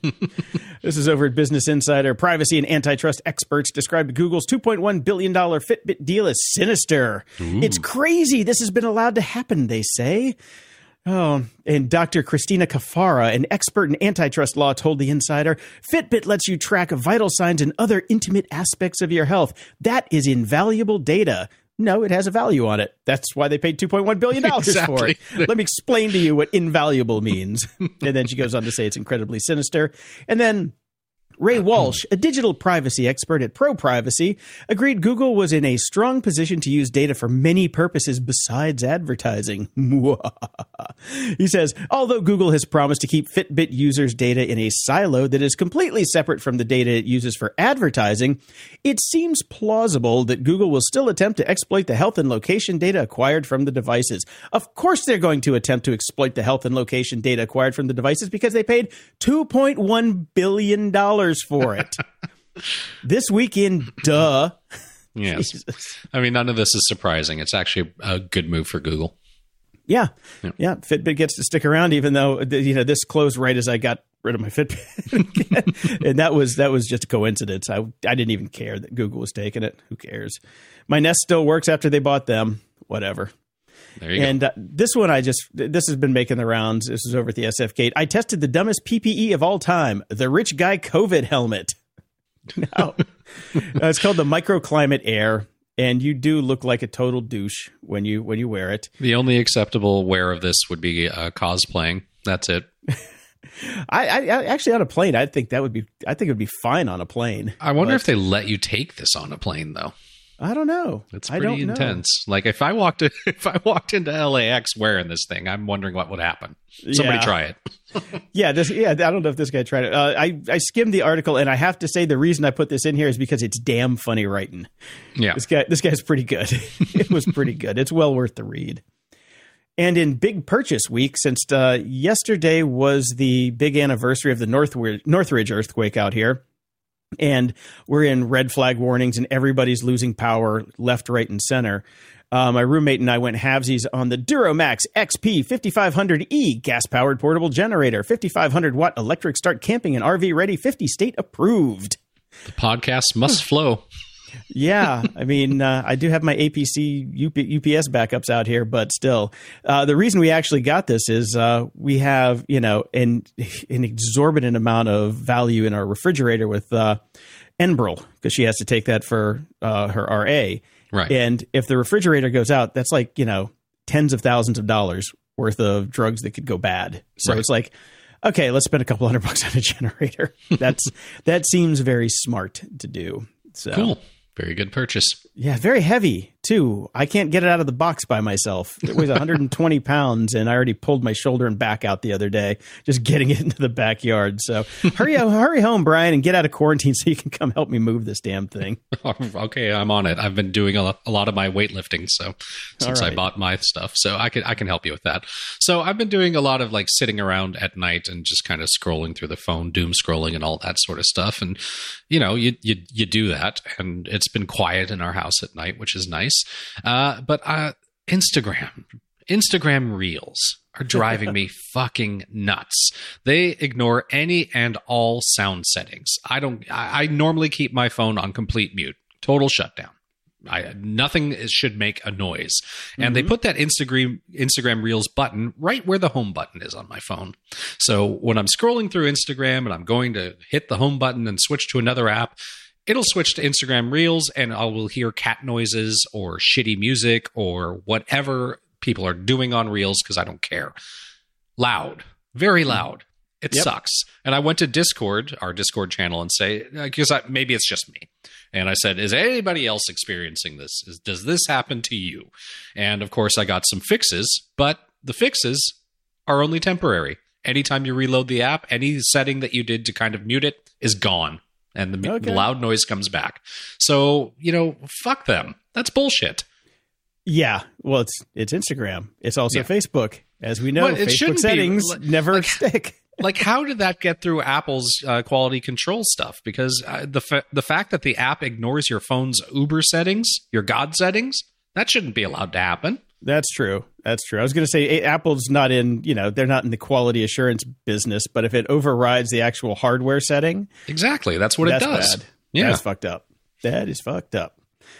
This is over at Business Insider. Privacy and antitrust experts described Google's $2.1 billion Fitbit deal as sinister. Ooh. It's crazy this has been allowed to happen, they say. Oh, and Dr. Christina Kafara, an expert in antitrust law, told the Insider, Fitbit lets you track vital signs and other intimate aspects of your health. That is invaluable data. No, it has a value on it. That's why they paid $2.1 billion for it. Let me explain to you what invaluable means. And then she goes on to say it's incredibly sinister. And then Ray Walsh, a digital privacy expert at ProPrivacy, agreed Google was in a strong position to use data for many purposes besides advertising. He says, although Google has promised to keep Fitbit users' data in a silo that is completely separate from the data it uses for advertising, it seems plausible that Google will still attempt to exploit the health and location data acquired from the devices. Of course they're going to attempt to exploit the health and location data acquired from the devices because they paid $2.1 billion for it. This weekend, duh. Yes. I mean, none of this is surprising. It's actually a good move for Google. Yeah. Fitbit gets to stick around, even though this closed right as I got rid of my Fitbit. And that was just a coincidence. I didn't even care that Google was taking it. Who cares? My Nest still works after they bought them. Whatever. There you go. And this one, this has been making the rounds. This is over at the SF Gate. I tested the dumbest PPE of all time, the rich guy COVID helmet. No. It's called the Microclimate Air, and you do look like a total douche when you wear it. The only acceptable wear of this would be cosplaying. That's it. I actually on a plane, I think it would be fine on a plane. I wonder if they let you take this on a plane though. I don't know. It's pretty intense. Like if I walked into LAX wearing this thing, I'm wondering what would happen. Somebody try it. I don't know if this guy tried it. I skimmed the article, and I have to say the reason I put this in here is because it's damn funny writing. Yeah. This guy's pretty good. It was pretty good. It's well worth the read. And in big purchase week, since yesterday was the big anniversary of the Northridge earthquake out here, and we're in red flag warnings and everybody's losing power left, right, and center. My roommate and I went halvesies on the Duramax XP 5500E gas-powered portable generator, 5,500-watt electric start camping and RV ready, 50 state approved. The podcast must flow. Yeah, I mean, I do have my APC UPS backups out here, but still, the reason we actually got this is we have, an exorbitant amount of value in our refrigerator with Enbrel, because she has to take that for her RA. Right. And if the refrigerator goes out, that's like, tens of thousands of dollars worth of drugs that could go bad. So It's like, okay, let's spend a couple $100 on a generator. That seems very smart to do. So cool. Very good purchase. Yeah, very heavy too. I can't get it out of the box by myself. It weighs 120 pounds, and I already pulled my shoulder and back out the other day just getting it into the backyard. So hurry home, Brian, and get out of quarantine so you can come help me move this damn thing. Okay, I'm on it. I've been doing a lot of my weightlifting since I bought my stuff, so I can help you with that. So I've been doing a lot of like sitting around at night and just kind of scrolling through the phone, doom scrolling, and all that sort of stuff. And you do that, and it's been quiet in our house at night, which is nice. But Instagram Reels are driving me fucking nuts. They ignore any and all sound settings. I normally keep my phone on complete mute, total shutdown. Nothing should make a noise. And they put that Instagram Reels button right where the home button is on my phone. So when I'm scrolling through Instagram and I'm going to hit the home button and switch to another app, it'll switch to Instagram Reels, and I will hear cat noises or shitty music or whatever people are doing on Reels, because I don't care. Loud. Very loud. It sucks. And I went to Discord, our Discord channel, and say, because maybe it's just me. And I said, is anybody else experiencing this? Does this happen to you? And of course, I got some fixes, but the fixes are only temporary. Anytime you reload the app, any setting that you did to kind of mute it is gone. And the loud noise comes back. So, fuck them. That's bullshit. Yeah. Well, it's Instagram. It's also Facebook. As we know, Well, Facebook settings never stick. Like, how did that get through Apple's quality control stuff? Because the fact that the app ignores your phone's Uber settings, your God settings, that shouldn't be allowed to happen. That's true. I was going to say Apple's not in, they're not in the quality assurance business, but if it overrides the actual hardware setting. Exactly. That's what it does. Bad. Yeah. That's fucked up. That is fucked up.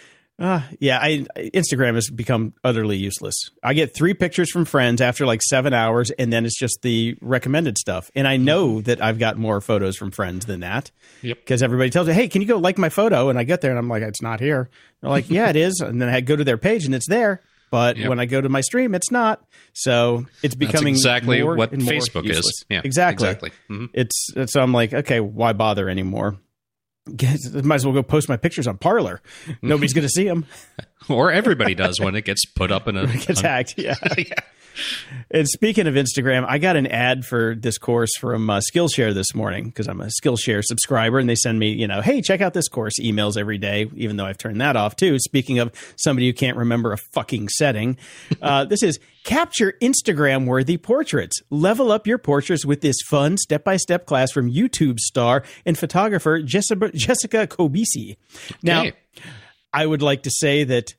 Instagram has become utterly useless. I get 3 pictures from friends after like 7 hours, and then it's just the recommended stuff. And I know that I've got more photos from friends than that. Yep. Because everybody tells me, hey, can you go like my photo? And I get there and I'm like, it's not here. They're like, yeah, it is. And then I go to their page and it's there. But when I go to my stream, it's not. So it's becoming exactly more what and more Facebook useless. is. Yeah, exactly. Mm-hmm. So I'm like, okay, why bother anymore? Might as well go post my pictures on Parler. Nobody's going to see them. Or everybody does when it gets put up in a... It gets hacked, yeah. And speaking of Instagram, I got an ad for this course from Skillshare this morning because I'm a Skillshare subscriber, and they send me, hey, check out this course emails every day, even though I've turned that off too. Speaking of somebody who can't remember a fucking setting, this is Capture Instagram-worthy portraits. Level up your portraits with this fun step-by-step class from YouTube star and photographer Jessica Kobisi. Now, I would like to say that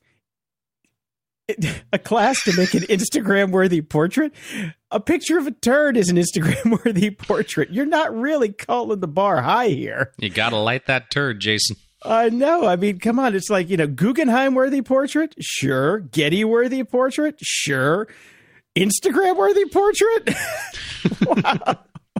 a class to make an Instagram-worthy portrait? A picture of a turd is an Instagram-worthy portrait. You're not really calling the bar high here. You got to light that turd, Jason. I know. I mean, come on. It's like, Guggenheim-worthy portrait? Sure. Getty-worthy portrait? Sure. Instagram-worthy portrait? Wow.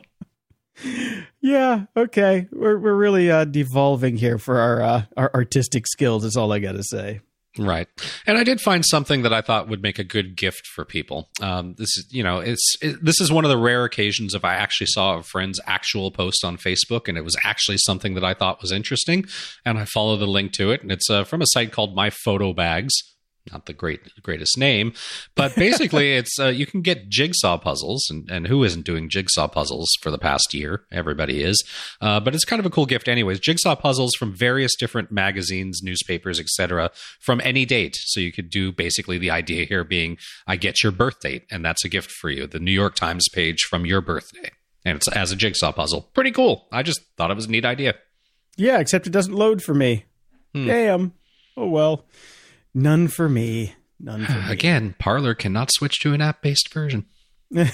Yeah, okay. We're really devolving here for our artistic skills, is all I got to say. Right. And I did find something that I thought would make a good gift for people. This is one of the rare occasions if I actually saw a friend's actual post on Facebook and it was actually something that I thought was interesting, and I follow the link to it, and it's from a site called My Photo Bags. Not the greatest name, but basically it's you can get jigsaw puzzles, and who isn't doing jigsaw puzzles for the past year? Everybody is. But it's kind of a cool gift anyways. Jigsaw puzzles from various different magazines, newspapers, etc., from any date. So you could do basically the idea here being, I get your birth date, and that's a gift for you. The New York Times page from your birthday. And it's as a jigsaw puzzle. Pretty cool. I just thought it was a neat idea. Yeah, except it doesn't load for me. Damn. Oh, well. None for me. None for me. Again, Parler cannot switch to an app-based version. At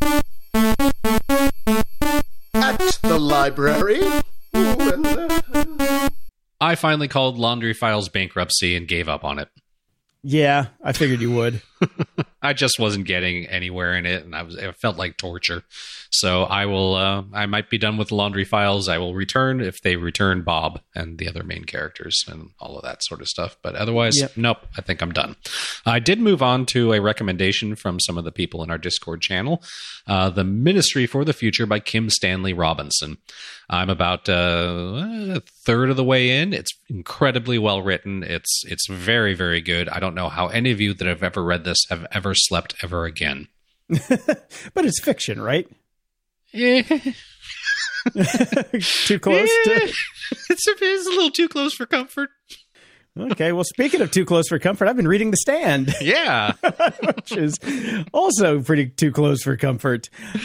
the library. Ooh, and I finally called Laundry Files bankruptcy and gave up on it. Yeah, I figured you would. I just wasn't getting anywhere in it, and it felt like torture. So I might be done with the Laundry Files. I will return if they return Bob and the other main characters and all of that sort of stuff. But otherwise, Nope, I think I'm done. I did move on to a recommendation from some of the people in our Discord channel, The Ministry for the Future by Kim Stanley Robinson. I'm about a third of the way in. It's incredibly well written. It's very, very good. I don't know how any of you that have ever read this have ever slept ever again. But it's fiction, right? Yeah. Too close to... It's a little too close for comfort. Okay, well, speaking of too close for comfort, I've been reading The Stand. Yeah. Which is also pretty too close for comfort.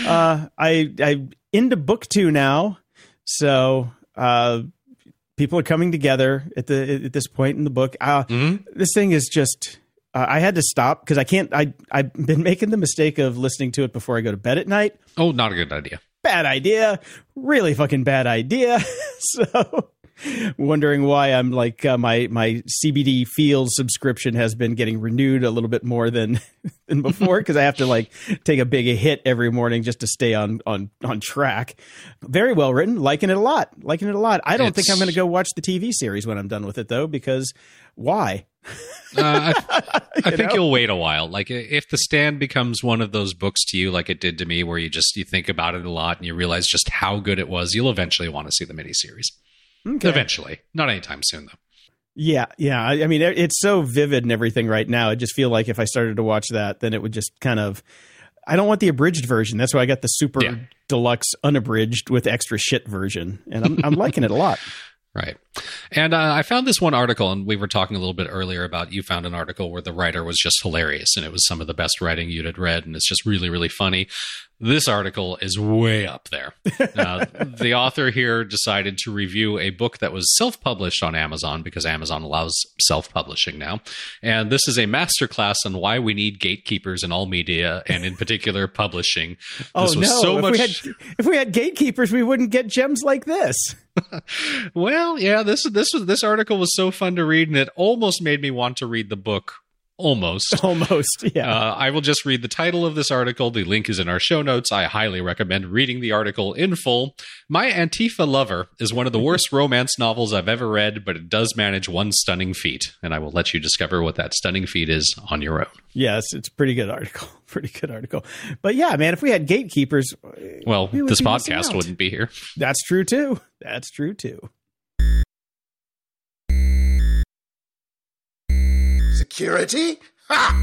I'm into book 2 now, so people are coming together at this point in the book. This thing is just... I had to stop because I've been making the mistake of listening to it before I go to bed at night. Oh, not a good idea. Bad idea. Really fucking bad idea. So wondering why I'm like my CBD Feels subscription has been getting renewed a little bit more than before because I have to like take a big hit every morning just to stay on track. Very well written. Liking it a lot. I don't think I'm going to go watch the TV series when I'm done with it though, because why? I think you'll wait a while. Like if The Stand becomes one of those books to you, like it did to me, where you think about it a lot and you realize just how good it was, you'll eventually want to see the miniseries. Okay. Eventually, not anytime soon though. Yeah. I mean, it's so vivid and everything right now. I just feel like if I started to watch that, then it would just kind of. I don't want the abridged version. That's why I got the super deluxe unabridged with extra shit version, and I'm liking it a lot. Right. And I found this one article, and we were talking a little bit earlier about you found an article where the writer was just hilarious, and it was some of the best writing you'd had read, and it's just really, really funny. This article is way up there. The author here decided to review a book that was self-published on Amazon because Amazon allows self-publishing now. And this is a masterclass on why we need gatekeepers in all media, and in particular publishing. If we had gatekeepers, we wouldn't get gems like this. Well, yeah, this article was so fun to read, and it almost made me want to read the book. Almost, yeah. I will just read the title of this article. The link is in our show notes. I highly recommend reading the article in full. My Antifa Lover is one of the worst romance novels I've ever read, but it does manage one stunning feat, and I will let you discover what that stunning feat is on your own. Yes, it's a pretty good article. But yeah, man, if we had gatekeepers, well, this podcast wouldn't be here. That's true too. Security? Ha!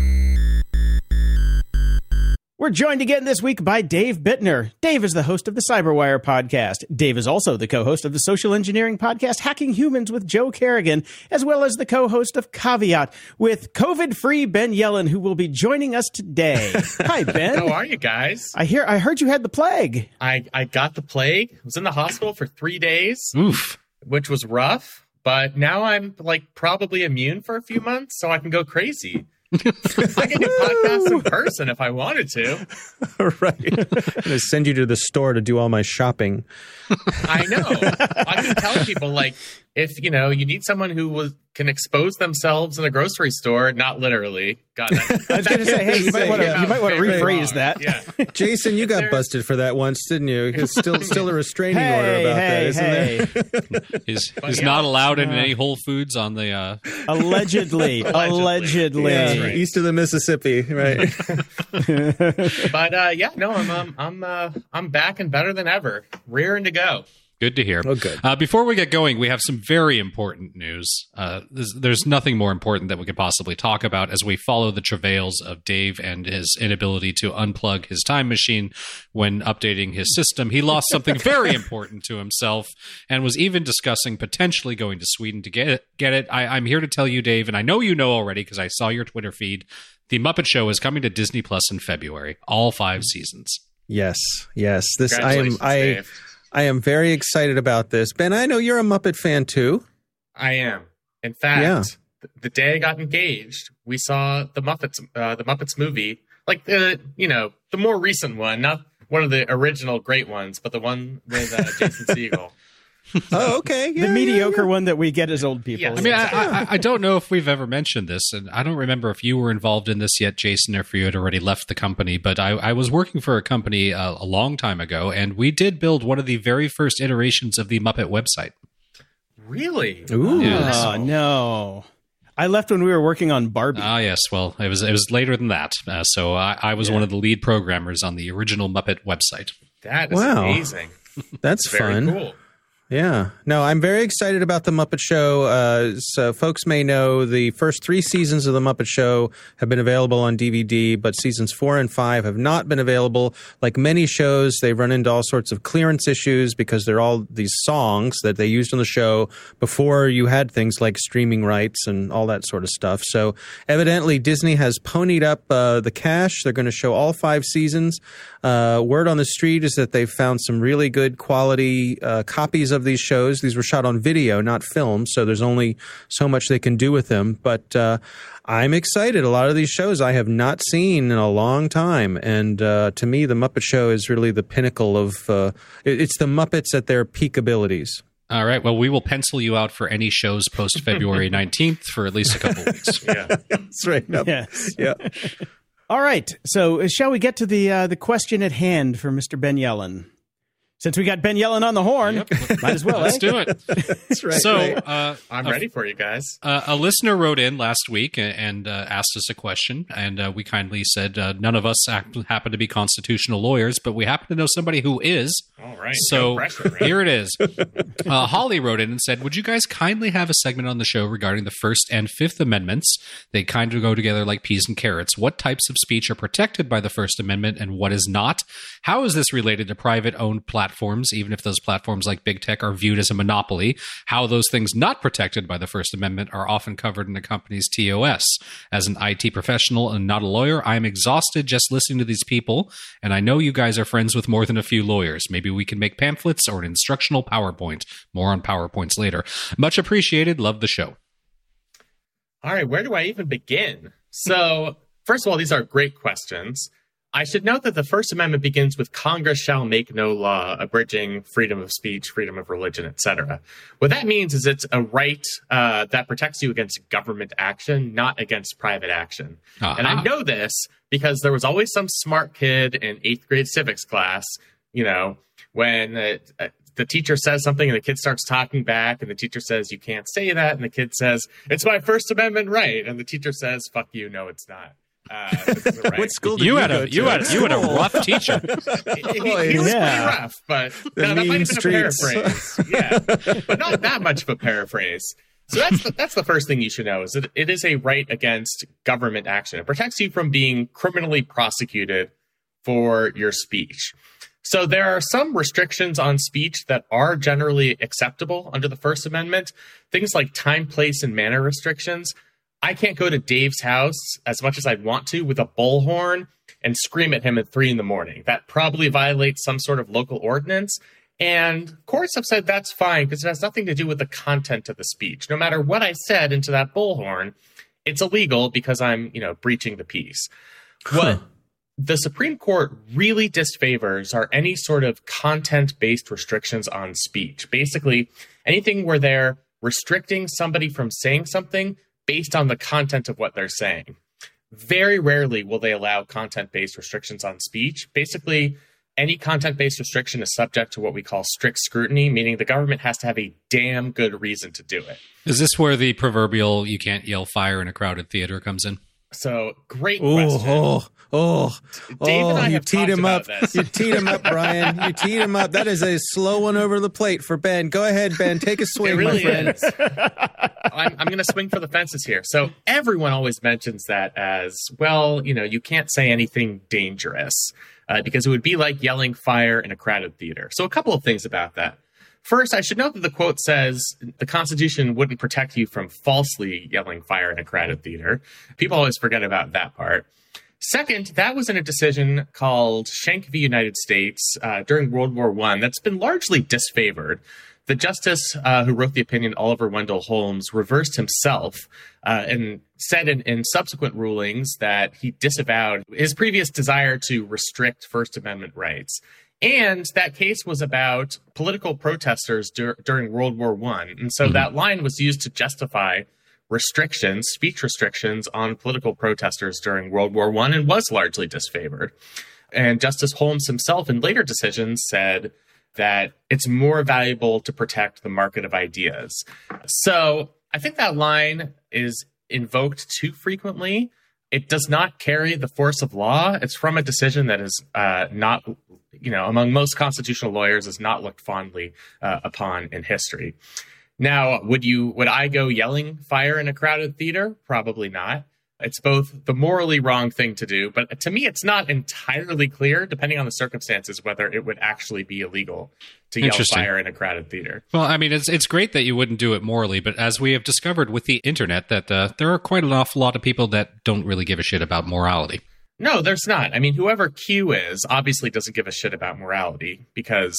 We're joined again this week by Dave Bittner. Dave is the host of the Cyberwire podcast. Dave is also the co-host of the social engineering podcast Hacking Humans with Joe Kerrigan, as well as the co-host of Caveat with COVID-free Ben Yellen, who will be joining us today. Hi, Ben. How are you guys? I heard you had the plague. I got the plague. I was in the hospital for 3 days. Oof. Which was rough. But now I'm like probably immune for a few months, so I can go crazy. I can do podcasts in person if I wanted to. Right. I'm going to send you to the store to do all my shopping. I know. I've been telling people, like, if, you need someone who can expose themselves in a grocery store, not literally. God, I was going to say, hey, you might want to rephrase that. Yeah. Jason, you got busted for that once, didn't you? There's still a restraining order about that, isn't there? He's not allowed in any Whole Foods on the... Allegedly. Yeah, right. East of the Mississippi, right? But I'm back and better than ever. Rearing to go. Good to hear. Oh, good. Before we get going, we have some very important news. There's nothing more important that we could possibly talk about as we follow the travails of Dave and his inability to unplug his time machine when updating his system. He lost something very important to himself and was even discussing potentially going to Sweden to get it. I'm here to tell you, Dave, and I know you know already because I saw your Twitter feed, The Muppet Show is coming to Disney Plus in February, all 5 seasons. Yes. Dave. I am very excited about this. Ben, I know you're a Muppet fan too. I am. In fact, the day I got engaged, we saw the Muppets movie, like the more recent one, not one of the original great ones, but the one with Jason Segel. Oh, okay. The mediocre one that we get as old people. Yes. I mean, I don't know if we've ever mentioned this, and I don't remember if you were involved in this yet, Jason, or if you had already left the company, but I was working for a company a long time ago, and we did build one of the very first iterations of the Muppet website. Really? Ooh. Yes. Oh, no. I left when we were working on Barbie. Ah, yes. Well, it was later than that. So I was one of the lead programmers on the original Muppet website. That is Wow. amazing. That's Very fun. cool. Yeah. No, I'm very excited about The Muppet Show. So folks may know the first 3 seasons of The Muppet Show have been available on DVD, but seasons 4 and 5 have not been available. Like many shows, they run into all sorts of clearance issues because they're all these songs that they used on the show before you had things like streaming rights and all that sort of stuff. So evidently Disney has ponied up the cash. They're going to show all 5 seasons. Word on the street is that they've found some really good quality copies of these shows. These were shot on video, not film, so there's only so much they can do with them. But I'm excited. A lot of these shows I have not seen in a long time. And to me, The Muppet Show is really the pinnacle of it's the Muppets at their peak abilities. All right. Well, we will pencil you out for any shows post February 19th for at least a couple weeks. Yeah. That's right. Yep. Yes. Yeah. All right. So shall we get to the question at hand for Mr. Ben Yellen? Since we got Ben Yellen on the horn, might as well. Let's do it. That's right. So, right. I'm ready for you guys. a listener wrote in last week and asked us a question, and we kindly said none of us happen to be constitutional lawyers, but we happen to know somebody who is. All right. So No pressure, right? here it is. Holly wrote in and said, would you guys kindly have a segment on the show regarding the First and Fifth Amendments? They kind of go together like peas and carrots. What types of speech are protected by the First Amendment and what is not? How is this related to private-owned platforms, even if those platforms like big tech are viewed as a monopoly? How those things not protected by the First Amendment are often covered in a company's TOS. As an IT professional and not a lawyer, I'm exhausted just listening to these people, and I know you guys are friends with more than a few lawyers. Maybe we can make pamphlets or an instructional PowerPoint. More on PowerPoints later. Much appreciated. Love the show. All right, where do I even begin? So, first of all, these are great questions. I should note that the First Amendment begins with Congress shall make no law abridging freedom of speech, freedom of religion, etc. What that means is it's a right that protects you against government action, not against private action. Uh-huh. And I know this because there was always some smart kid in 8th grade civics class, you know, when the teacher says something and the kid starts talking back and the teacher says, you can't say that. And the kid says, it's my First Amendment right. And the teacher says, fuck you, no, it's not. This is a right. What school did You you had go a to? you had a rough teacher. He was pretty rough, but that might have been streets. a paraphrase. Yeah, but not that much of a paraphrase. So that's the first thing you should know is that it is a right against government action. It protects you from being criminally prosecuted for your speech. So there are some restrictions on speech that are generally acceptable under the First Amendment. Things like time, place, and manner restrictions. I can't go to Dave's house as much as I'd want to with a bullhorn and scream at him at 3 a.m. That probably violates some sort of local ordinance. And courts have said that's fine because it has nothing to do with the content of the speech. No matter what I said into that bullhorn, it's illegal because I'm, breaching the peace. What the Supreme Court really disfavors are any sort of content-based restrictions on speech. Basically, anything where they're restricting somebody from saying something based on the content of what they're saying. Very rarely will they allow content-based restrictions on speech. Basically, any content-based restriction is subject to what we call strict scrutiny, meaning the government has to have a damn good reason to do it. Is this where the proverbial you can't yell fire in a crowded theater comes in? So, great question. Dave and I you have teed talked him about up. this. You teed him up, Brian. You teed him up. That is a slow one over the plate for Ben. Go ahead, Ben. Take a swing, It really my friend. is. I'm going to swing for the fences here. So everyone always mentions that as, well, you can't say anything dangerous because it would be like yelling fire in a crowded theater. So a couple of things about that. First, I should note that the quote says the Constitution wouldn't protect you from falsely yelling fire in a crowded theater. People always forget about that part. Second, that was in a decision called Schenck v. United States during World War I that's been largely disfavored. The justice who wrote the opinion, Oliver Wendell Holmes, reversed himself and said in subsequent rulings that he disavowed his previous desire to restrict First Amendment rights. And that case was about political protesters during World War I. And so that line was used to justify restrictions, speech restrictions on political protesters during World War I, and was largely disfavored. And Justice Holmes himself in later decisions said that it's more valuable to protect the market of ideas. So I think that line is invoked too frequently. It does not carry the force of law. It's from a decision that is not, among most constitutional lawyers, is not looked fondly upon in history. Now, would I go yelling fire in a crowded theater? Probably not. It's both the morally wrong thing to do, but to me, it's not entirely clear, depending on the circumstances, whether it would actually be illegal to yell fire in a crowded theater. Well, I mean, it's great that you wouldn't do it morally, but as we have discovered with the internet, that there are quite an awful lot of people that don't really give a shit about morality. No, there's not. I mean, whoever Q is obviously doesn't give a shit about morality because,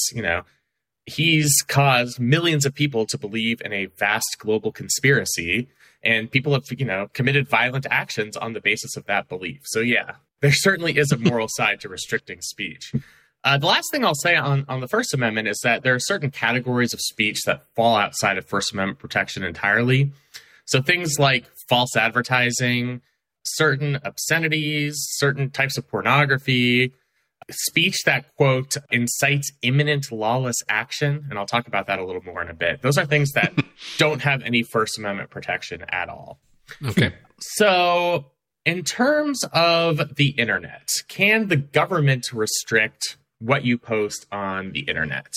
he's caused millions of people to believe in a vast global conspiracy. And people have, committed violent actions on the basis of that belief. So, yeah, there certainly is a moral side to restricting speech. The last thing I'll say on the First Amendment is that there are certain categories of speech that fall outside of First Amendment protection entirely. So things like false advertising, certain obscenities, certain types of pornography, speech that, quote, incites imminent lawless action, and I'll talk about that a little more in a bit. Those are things that don't have any First Amendment protection at all. Okay. So in terms of the internet, can the government restrict what you post on the internet?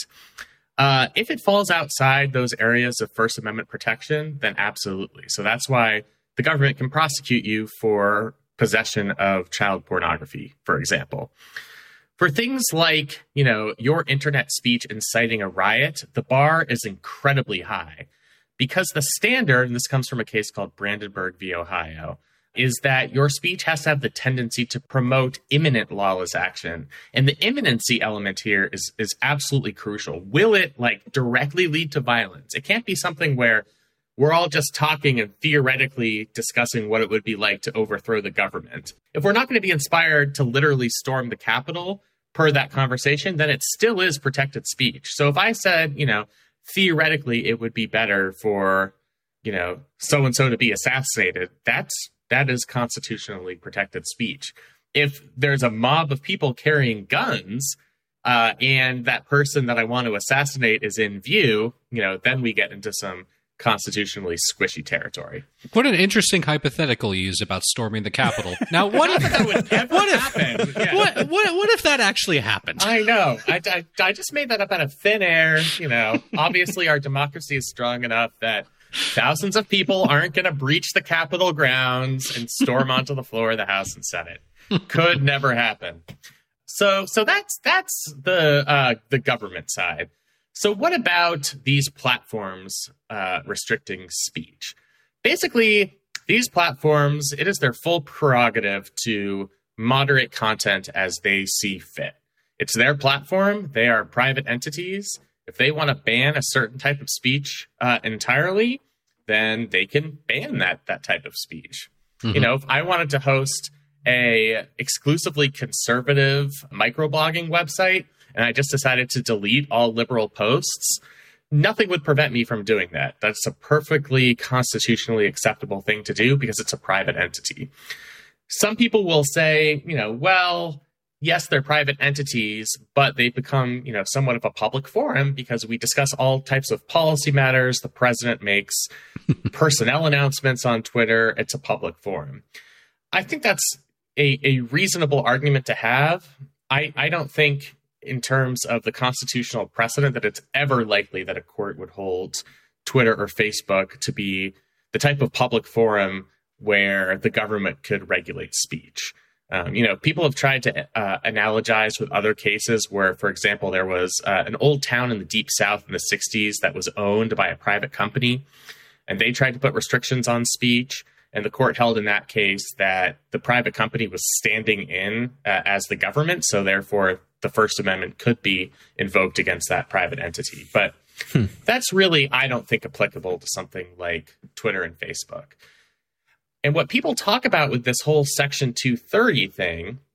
If it falls outside those areas of First Amendment protection, then absolutely. So that's why the government can prosecute you for possession of child pornography, for example. For things like, your internet speech inciting a riot, the bar is incredibly high because the standard, and this comes from a case called Brandenburg v. Ohio, is that your speech has to have the tendency to promote imminent lawless action. And the imminency element here is absolutely crucial. Will it directly lead to violence? It can't be something where we're all just talking and theoretically discussing what it would be like to overthrow the government. If we're not going to be inspired to literally storm the Capitol per that conversation, then it still is protected speech. So if I said, theoretically it would be better for, so-and-so to be assassinated, that is constitutionally protected speech. If there's a mob of people carrying guns and that person that I want to assassinate is in view, then we get into some constitutionally squishy territory. What an interesting hypothetical you use about storming the Capitol. Now, what if that would ever happen? Yeah. What if that actually happened? I know. I just made that up out of thin air. Obviously our democracy is strong enough that thousands of people aren't going to breach the Capitol grounds and storm onto the floor of the House and Senate. Could never happen. So that's the government side. So what about these platforms restricting speech? Basically, these platforms, it is their full prerogative to moderate content as they see fit. It's their platform. They are private entities. If they want to ban a certain type of speech entirely, then they can ban that type of speech. Mm-hmm. If I wanted to host a exclusively conservative microblogging website, and I just decided to delete all liberal posts, nothing would prevent me from doing that. That's a perfectly constitutionally acceptable thing to do because it's a private entity. Some people will say, well, yes, they're private entities, but they become, somewhat of a public forum because we discuss all types of policy matters. The president makes personnel announcements on Twitter. It's a public forum. I think that's a reasonable argument to have. I don't think, in terms of the constitutional precedent, that it's ever likely that a court would hold Twitter or Facebook to be the type of public forum where the government could regulate speech. People have tried to analogize with other cases where, for example, there was an old town in the Deep South in the 60s that was owned by a private company, and they tried to put restrictions on speech. And the court held in that case that the private company was standing in as the government, so therefore the First Amendment could be invoked against that private entity. But that's really, I don't think, applicable to something like Twitter and Facebook. And what people talk about with this whole Section 230 thing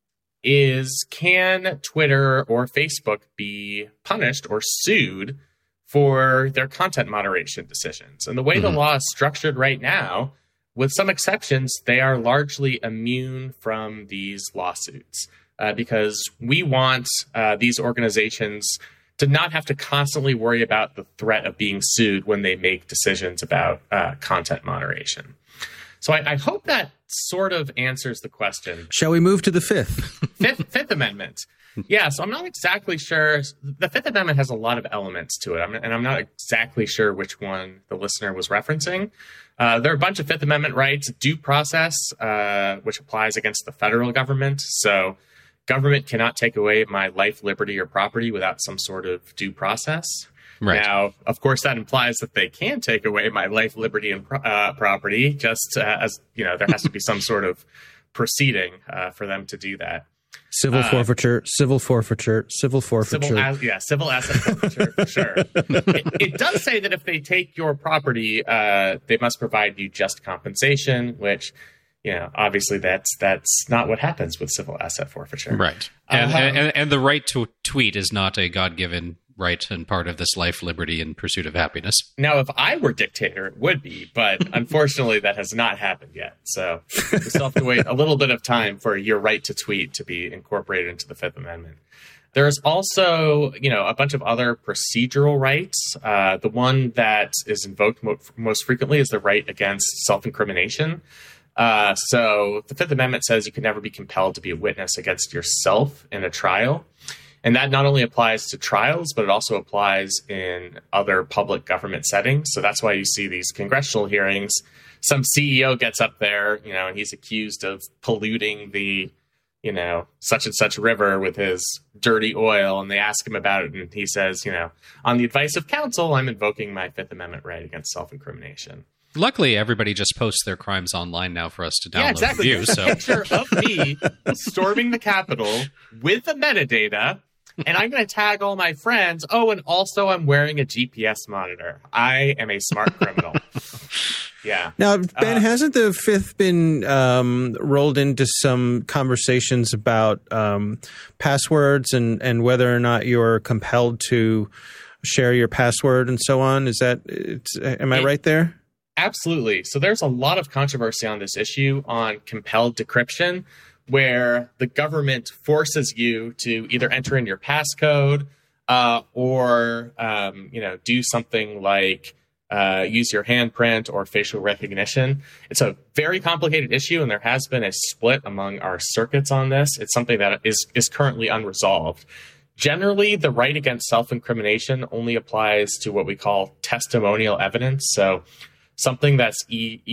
is, can Twitter or Facebook be punished or sued for their content moderation decisions? And the way the law is structured right now, with some exceptions, they are largely immune from these lawsuits because we want these organizations to not have to constantly worry about the threat of being sued when they make decisions about content moderation. So I hope that sort of answers the question. Shall we move to the fifth? Fifth Amendment. Yeah, so I'm not exactly sure. The Fifth Amendment has a lot of elements to it, and I'm not exactly sure which one the listener was referencing. There are a bunch of Fifth Amendment rights. Due process, which applies against the federal government. So government cannot take away my life, liberty, or property without some sort of due process. Right. Now, of course, that implies that they can take away my life, liberty, and property, just as, there has to be some sort of proceeding for them to do that. Civil forfeiture, civil forfeiture, civil forfeiture. Civil asset forfeiture, for sure. It does say that if they take your property, they must provide you just compensation, which, obviously that's not what happens with civil asset forfeiture. Right. And the right to tweet is not a God-given right and part of this life, liberty, and pursuit of happiness. Now, if I were dictator, it would be, but unfortunately that has not happened yet. So we still have to wait a little bit of time for your right to tweet to be incorporated into the Fifth Amendment. There's also, a bunch of other procedural rights. The one that is invoked most frequently is the right against self-incrimination. So the Fifth Amendment says you can never be compelled to be a witness against yourself in a trial. And that not only applies to trials, but it also applies in other public government settings. So that's why you see these congressional hearings. Some CEO gets up there, and he's accused of polluting the, such and such river with his dirty oil. And they ask him about it. And he says, on the advice of counsel, I'm invoking my Fifth Amendment right against self-incrimination. Luckily, everybody just posts their crimes online now for us to download and view. So. There's a picture of me storming the Capitol with the metadata. And I'm going to tag all my friends. Oh, and also I'm wearing a GPS monitor. I am a smart criminal. Yeah. Now, Ben, hasn't the Fifth been rolled into some conversations about passwords and whether or not you're compelled to share your password and so on? Am I right there? Absolutely. So there's a lot of controversy on this issue on compelled decryption, where the government forces you to either enter in your passcode or do something like use your handprint or facial recognition. It's a very complicated issue, and there has been a split among our circuits on this. It's something that is currently unresolved. Generally, the right against self-incrimination only applies to what we call testimonial evidence. So something that's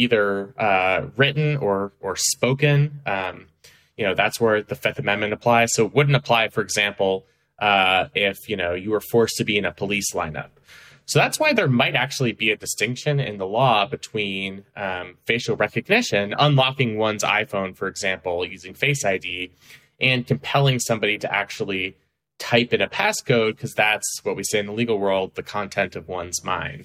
either written or spoken. That's where the Fifth Amendment applies. So it wouldn't apply, for example, if, you were forced to be in a police lineup. So that's why there might actually be a distinction in the law between facial recognition, unlocking one's iPhone, for example, using Face ID, and compelling somebody to actually type in a passcode, because that's what we say in the legal world, the content of one's mind.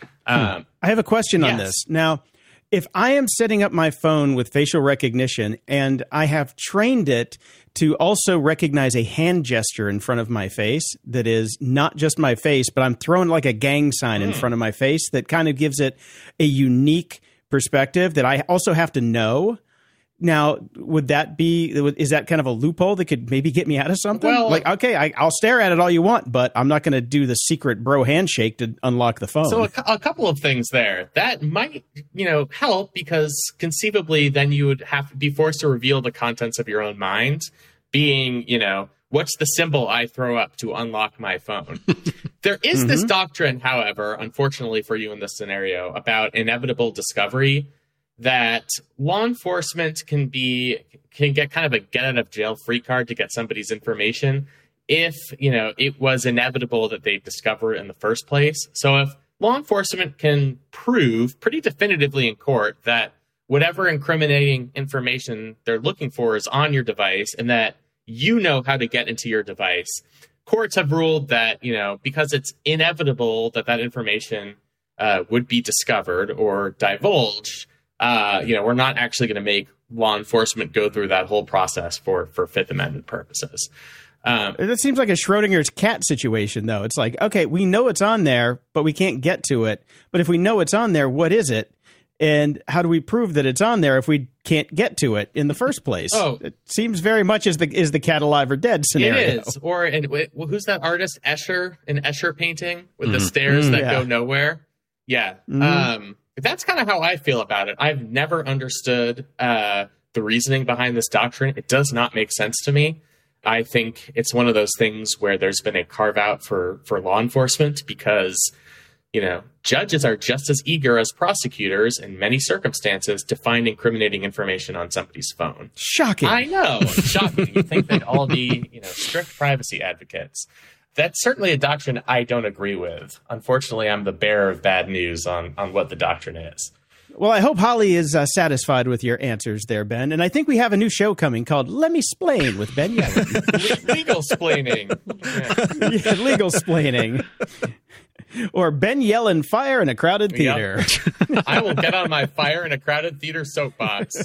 I have a question on this. Now, if I am setting up my phone with facial recognition and I have trained it to also recognize a hand gesture in front of my face that is not just my face, but I'm throwing like a gang sign in front of my face that kind of gives it a unique perspective that I also have to know. Now, is that kind of a loophole that could maybe get me out of something? Well, I'll stare at it all you want, but I'm not going to do the secret bro handshake to unlock the phone. So a couple of things there. That might, help, because conceivably then you would have to be forced to reveal the contents of your own mind, being, what's the symbol I throw up to unlock my phone? There is this doctrine, however, unfortunately for you in this scenario, about inevitable discovery, that law enforcement can get kind of a get out of jail free card to get somebody's information if, it was inevitable that they discover it in the first place. So if law enforcement can prove pretty definitively in court that whatever incriminating information they're looking for is on your device and that you know how to get into your device, courts have ruled that, because it's inevitable that information would be discovered or divulged, we're not actually going to make law enforcement go through that whole process for Fifth Amendment purposes. That seems like a Schrodinger's cat situation, though. It's like, okay, we know it's on there, but we can't get to it. But if we know it's on there, what is it? And how do we prove that it's on there if we can't get to it in the first place? Oh, it seems very much as the cat alive or dead scenario. It is. Who's that artist? Escher, an Escher painting with the stairs that go nowhere. Yeah. That's kind of how I feel about it. I've never understood the reasoning behind this doctrine. It does not make sense to me. I think it's one of those things where there's been a carve out for law enforcement because, judges are just as eager as prosecutors in many circumstances to find incriminating information on somebody's phone. Shocking. I know. Shocking. You think they'd all be, strict privacy advocates. That's certainly a doctrine I don't agree with. Unfortunately, I'm the bearer of bad news on what the doctrine is. Well, I hope Holly is satisfied with your answers there, Ben. And I think we have a new show coming called Let Me Splain with Ben Yellen. Legal splaining. Yeah, legal splaining. Or Ben Yellen, Fire in a Crowded Theater. Yep. I will get on my Fire in a Crowded Theater soapbox.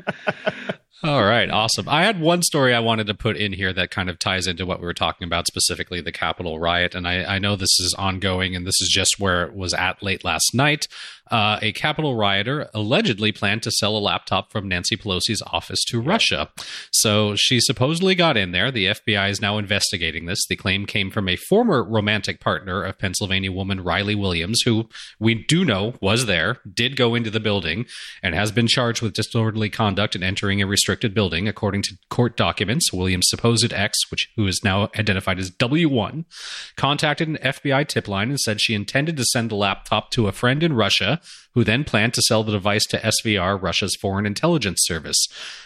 All right, awesome. I had one story I wanted to put in here that kind of ties into what we were talking about, specifically the Capitol riot. And I know this is ongoing, and this is just where it was at late last night. A Capitol rioter allegedly planned to sell a laptop from Nancy Pelosi's office to Russia. So she supposedly got in there. The FBI is now investigating this. The claim came from a former romantic partner of Pennsylvania woman Riley Williams, who we do know was there, did go into the building, and has been charged with disorderly conduct and entering a restricted building. According to court documents, Williams' supposed ex, who is now identified as W1, contacted an FBI tip line and said she intended to send the laptop to a friend in Russia, who then planned to sell the device to SVR, Russia's foreign intelligence service.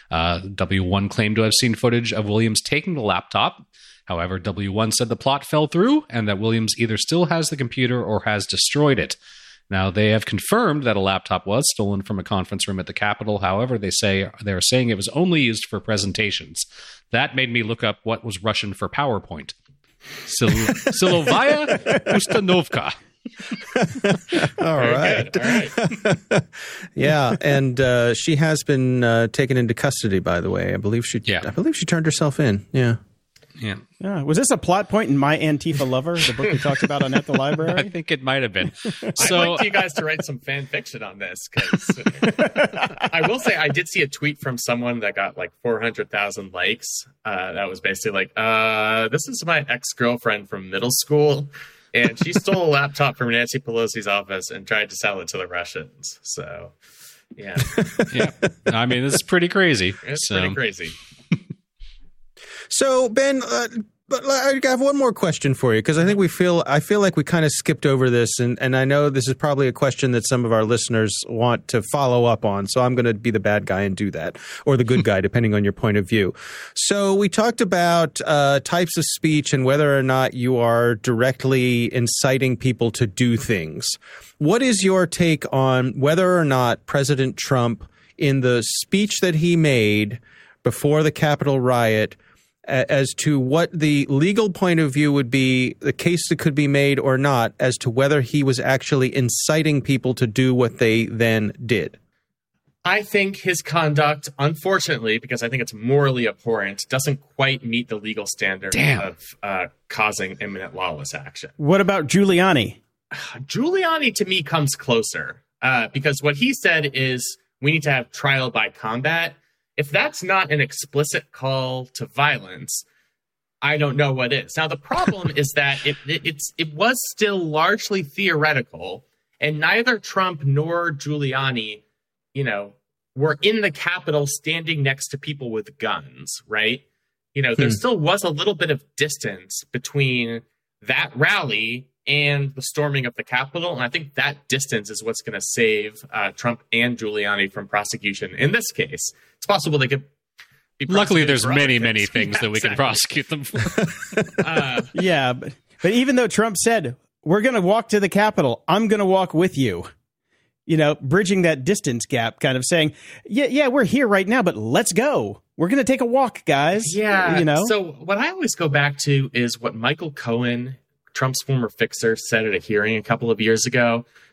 W1 claimed to have seen footage of Williams taking the laptop. However, W1 said the plot fell through and that Williams either still has the computer or has destroyed it. Now, they have confirmed that a laptop was stolen from a conference room at the Capitol. However, they're saying it was only used for presentations. That made me look up what was Russian for PowerPoint. Silovaya Ustanovka. All right. Yeah, and she has been taken into custody, by the way. I believe she turned herself in. Yeah. Was this a plot point in My Antifa Lover, the book we talked about on At the Library? I think it might have been. So, I'd like you guys to write some fan fiction on this, because I will say I did see a tweet from someone that got like 400,000 likes. That was basically like, this is my ex-girlfriend from middle school, and she stole a laptop from Nancy Pelosi's office and tried to sell it to the Russians. So, yeah. I mean, this is pretty crazy. It's pretty crazy. So, Ben, but I have one more question for you, because I think I feel like we kind of skipped over this, and I know this is probably a question that some of our listeners want to follow up on, so I'm going to be the bad guy and do that, or the good guy, depending on your point of view. So we talked about types of speech and whether or not you are directly inciting people to do things. What is your take on whether or not President Trump, in the speech that he made before the Capitol riot, as to what the legal point of view would be, the case that could be made or not, as to whether he was actually inciting people to do what they then did? I think his conduct, unfortunately, because I think it's morally abhorrent, doesn't quite meet the legal standard of causing imminent lawless action. What about Giuliani? Giuliani, to me, comes closer, because what he said is we need to have trial by combat. If that's not an explicit call to violence, I don't know what is. Now, the problem is that it was still largely theoretical, and neither Trump nor Giuliani, were in the Capitol standing next to people with guns, right? There still was a little bit of distance between that rally and the storming of the Capitol, and I think that distance is what's going to save Trump and Giuliani from prosecution in this case. It's possible they could be prosecuted. Luckily, there's many things that we can prosecute them for. Yeah, but even though Trump said, we're going to walk to the Capitol, I'm going to walk with you, bridging that distance gap, kind of saying, yeah, we're here right now, but let's go. We're going to take a walk, guys. Yeah. So what I always go back to is what Michael Cohen, Trump's former fixer, said at a hearing a couple of years ago,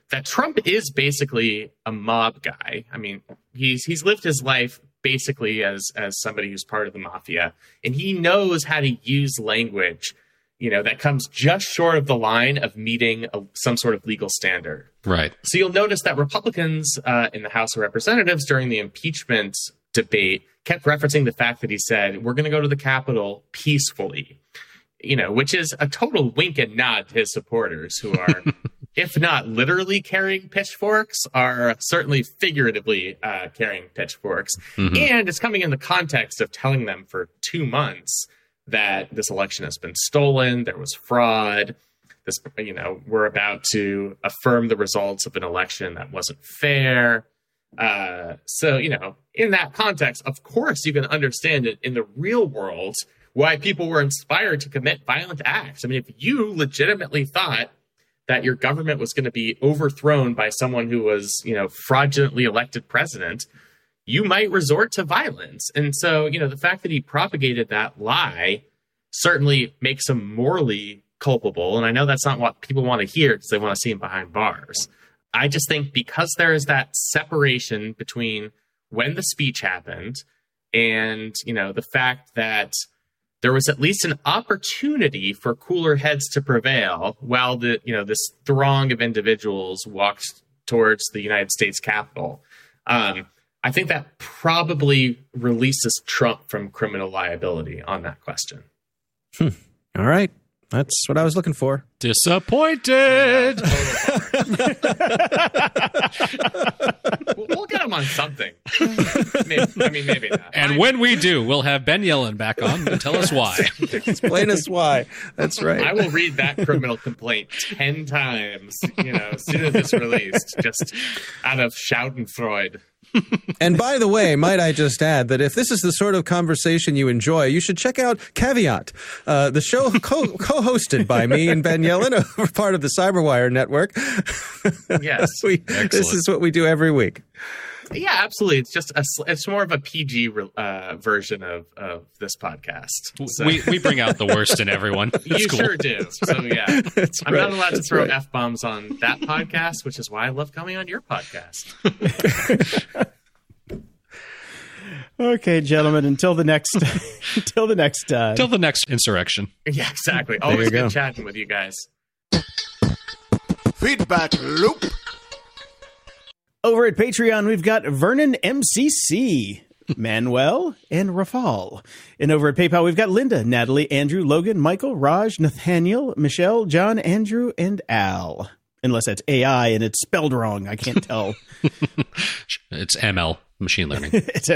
that Trump is basically a mob guy. I mean, he's lived his life basically as somebody who's part of the mafia, and he knows how to use language, that comes just short of the line of meeting some sort of legal standard. Right. So you'll notice that Republicans in the House of Representatives during the impeachment debate kept referencing the fact that he said, we're going to go to the Capitol peacefully, which is a total wink and nod to his supporters who are, if not literally carrying pitchforks, are certainly figuratively carrying pitchforks. Mm-hmm. And it's coming in the context of telling them for 2 months that this election has been stolen, there was fraud, we're about to affirm the results of an election that wasn't fair. So, in that context, of course, you can understand it in the real world why people were inspired to commit violent acts. I mean, if you legitimately thought that your government was going to be overthrown by someone who was, fraudulently elected president, you might resort to violence. And so, the fact that he propagated that lie certainly makes him morally culpable. And I know that's not what people want to hear because they want to see him behind bars. I just think because there is that separation between when the speech happened and, the fact that there was at least an opportunity for cooler heads to prevail while this throng of individuals walked towards the United States Capitol. I think that probably releases Trump from criminal liability on that question. All right. That's what I was looking for. Disappointed. We'll get him on something. Maybe not. And when we do, we'll have Ben Yellen back on to tell us why. Explain us why. That's right. I will read that criminal complaint 10 times, as soon as it's released, just out of Schadenfreude. And by the way, might I just add that if this is the sort of conversation you enjoy, you should check out Caveat, the show co-hosted by me and Ben Yellen, part of the Cyberwire network. Yes. This is what we do every week. Yeah, absolutely. It's more of a PG version of this podcast. So. We bring out the worst in everyone. You cool. Sure do. So yeah, I'm not allowed to throw F-bombs on that podcast, which is why I love coming on your podcast. Okay, gentlemen, until the next insurrection. Yeah, exactly. Always good chatting with you guys. Feedback loop. Over at Patreon, we've got Vernon MCC, Manuel, and Rafal. And over at PayPal, we've got Linda, Natalie, Andrew, Logan, Michael, Raj, Nathaniel, Michelle, John, Andrew, and Al. Unless that's AI and it's spelled wrong. I can't tell. It's ML, machine learning. It's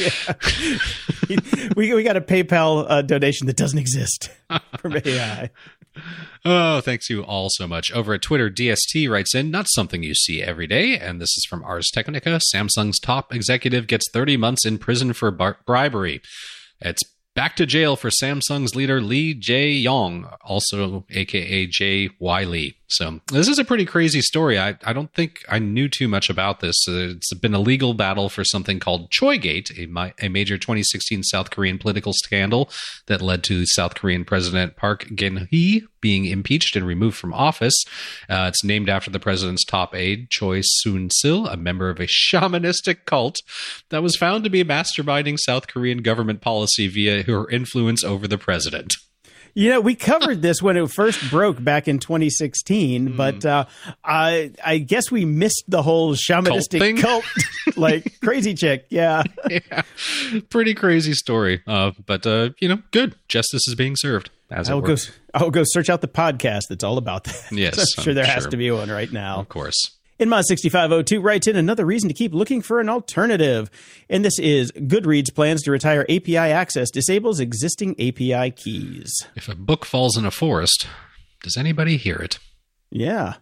ML, yeah. we got a PayPal donation that doesn't exist from AI. Oh, thanks you all so much. Over at Twitter, DST writes in, not something you see every day, and this is from Ars Technica. Samsung's top executive gets 30 months in prison for bribery. It's back to jail for Samsung's leader Lee Jae-yong, also aka J.Y. Lee. So this is a pretty crazy story. I don't think I knew too much about this. It's been a legal battle for something called Choigate, a major 2016 South Korean political scandal that led to South Korean President Park Geun-hye being impeached and removed from office. It's named after the president's top aide, Choi Soon-sil, a member of a shamanistic cult that was found to be masterminding South Korean government policy via her influence over the president. We covered this when it first broke back in 2016, but I guess we missed the whole shamanistic cult like crazy chick. Yeah. Pretty crazy story. But good. Justice is being served. I'll go search out the podcast that's all about that. Yes. I'm sure there has to be one right now. Of course. Inmod6502 writes in another reason to keep looking for an alternative. And this is Goodreads plans to retire API access, disables existing API keys. If a book falls in a forest, does anybody hear it? Yeah.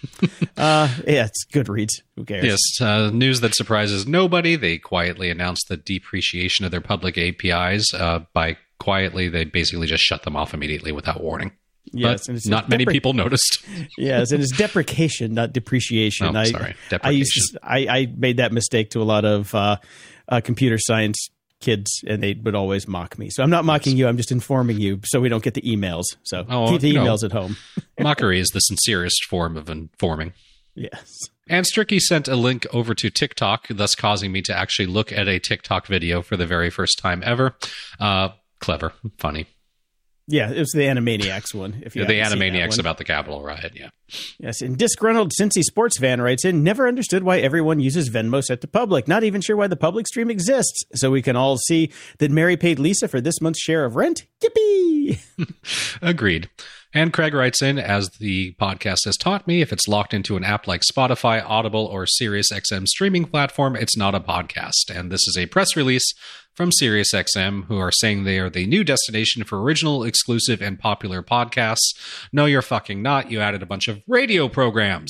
It's Goodreads. Who cares? Yes. News that surprises nobody. They quietly announced the depreciation of their public APIs. By quietly, they basically just shut them off immediately without warning. Yes, but and not many people noticed. Yes, and it's deprecation, not depreciation. Oh, sorry, deprecation. I made that mistake to a lot of computer science kids, and they would always mock me. So I'm not mocking you. I'm just informing you so we don't get the emails. So keep the emails at home. Mockery is the sincerest form of informing. Yes. And Stricky sent a link over to TikTok, thus causing me to actually look at a TikTok video for the very first time ever. Clever. Funny. Yeah, it was the Animaniacs one. If you the haven't seen that Animaniacs one. about the Capitol riot, yeah. Yes, and disgruntled Cincy sports fan writes in, never understood why everyone uses Venmo set to public. Not even sure why the public stream exists. So we can all see that Mary paid Lisa for this month's share of rent. Yippee! Agreed. And Craig writes in, as the podcast has taught me, if it's locked into an app like Spotify, Audible, or SiriusXM streaming platform, it's not a podcast. And this is a press release from SiriusXM, who are saying they are the new destination for original, exclusive, and popular podcasts. No, you're fucking not. You added a bunch of radio programs.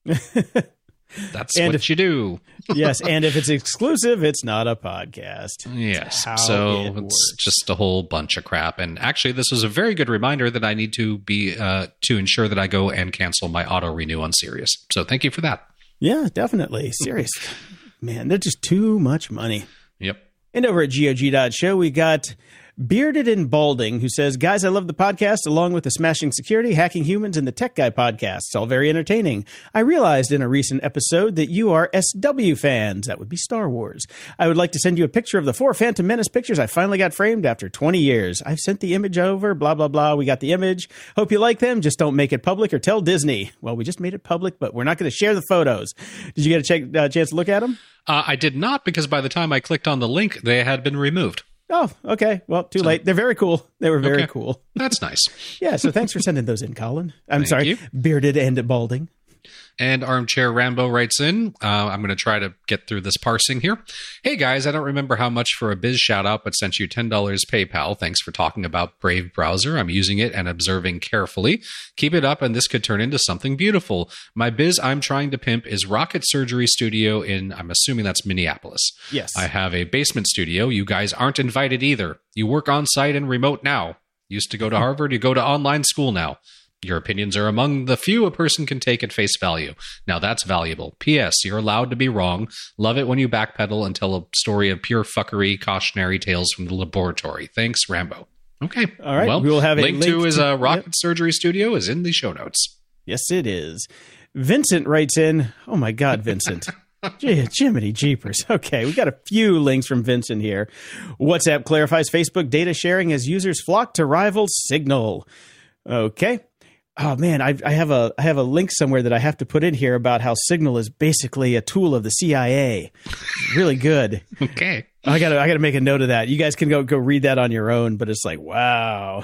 That's what you do. Yes, and if it's exclusive, it's not a podcast. Yes. How So it it's works. just a whole bunch of crap. And actually, this was a very good reminder that I need to be to ensure that I go and cancel my auto renew on Sirius. So thank you for that. Yeah, definitely. Serious. Man, they're just too much money. Yep. And over at GOG.show, we got Bearded and Balding, who says, guys, I love the podcast, along with the Smashing Security, Hacking Humans, and the Tech Guy podcasts. All very entertaining. I realized in a recent episode that you are SW fans. That would be Star Wars. I would like to send you a picture of the 4 Phantom Menace pictures I finally got framed after 20 years. I've sent the image over, blah, blah, blah. We got the image. Hope you like them. Just don't make it public or tell Disney. Well, we just made it public, but we're not going to share the photos. Did you get a chance to look at them? I did not, because by the time I clicked on the link, they had been removed. Oh, okay. Well, too late. They're very cool. They were very cool. That's nice. Yeah, so thanks for sending those in, Colin. I'm Thank sorry, you. Bearded and Balding. And Armchair Rambo writes in, I'm going to try to get through this parsing here. Hey guys, I don't remember how much for a biz shout out, but sent you $10 PayPal. Thanks for talking about Brave Browser. I'm using it and observing carefully. Keep it up and this could turn into something beautiful. My biz I'm trying to pimp is Rocket Surgery Studio in, I'm assuming that's Minneapolis. Yes. I have a basement studio. You guys aren't invited either. You work on site and remote now. Used to go to Harvard, you go to online school now. Your opinions are among the few a person can take at face value. Now that's valuable. P.S. You're allowed to be wrong. Love it when you backpedal and tell a story of pure fuckery, cautionary tales from the laboratory. Thanks, Rambo. Okay. All right. Well, We will have a link to link his to- Rocket Surgery Studio is in the show notes. Yes, it is. Vincent writes in, oh my God, Vincent. Gee, Jiminy Jeepers. Okay, we got a few links from Vincent here. WhatsApp clarifies Facebook data sharing as users flock to rival Signal. Okay. Oh man, I have a link somewhere that I have to put in here about how Signal is basically a tool of the CIA. Really good. Okay. I gotta make a note of that. You guys can go read that on your own, but it's like, wow.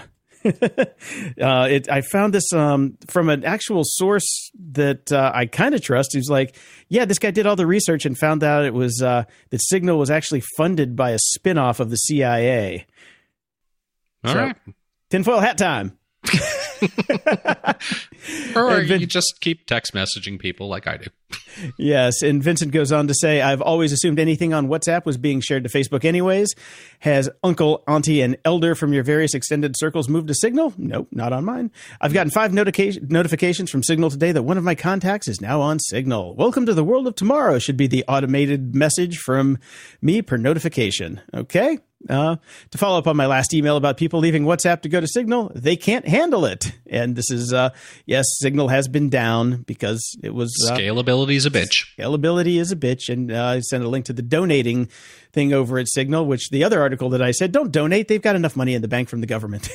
I found this from an actual source that I kind of trust. Who's like, yeah, this guy did all the research and found out it was that Signal was actually funded by a spinoff of the CIA. All right. Tinfoil hat time. Or And Vin- you just keep text messaging people like I do. Yes, and Vincent goes on to say, I've always assumed anything on WhatsApp was being shared to Facebook anyways. Has uncle, auntie, and elder from your various extended circles moved to Signal? Nope, not on mine. I've gotten 5 notifications from Signal today that one of my contacts is now on Signal. Welcome to the world of tomorrow should be the automated message from me per notification. Okay? To follow up on my last email about people leaving WhatsApp to go to Signal, they can't handle it. And this is, yes, Signal has been down because it was... Scalability's a bitch. Scalability is a bitch. And I sent a link to the donating thing over at Signal, which the other article that I said, don't donate. They've got enough money in the bank from the government.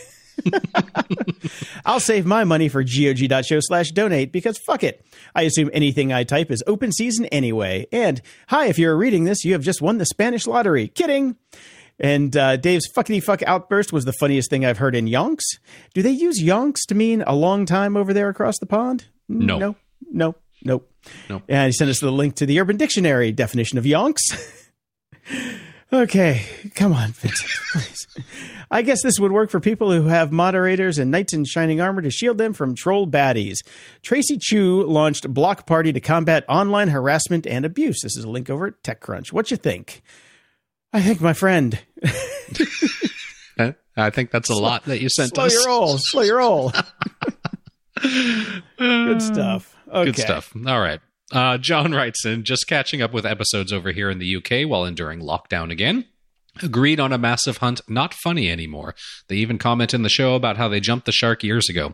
I'll save my money for GOG.show/donate because fuck it. I assume anything I type is open season anyway. And hi, if you're reading this, you have just won the Spanish lottery. Kidding. And Dave's fuckity fuck outburst was the funniest thing I've heard in yonks. Do they use yonks to mean a long time over there across the pond? No. Nope. And he sent us the link to the Urban Dictionary definition of yonks. Okay, come on, Vincent, please. I guess this would work for people who have moderators and knights in shining armor to shield them from troll baddies. Tracy Chu launched Block Party to combat online harassment and abuse. This is a link over at TechCrunch. What you think? I think, my friend. I think that's a lot that you sent us. Slow your roll. Good stuff. Okay. Good stuff. All right. John writes in, just catching up with episodes over here in the UK while enduring lockdown again. Agreed on a massive hunt, not funny anymore. They even comment in the show about how they jumped the shark years ago.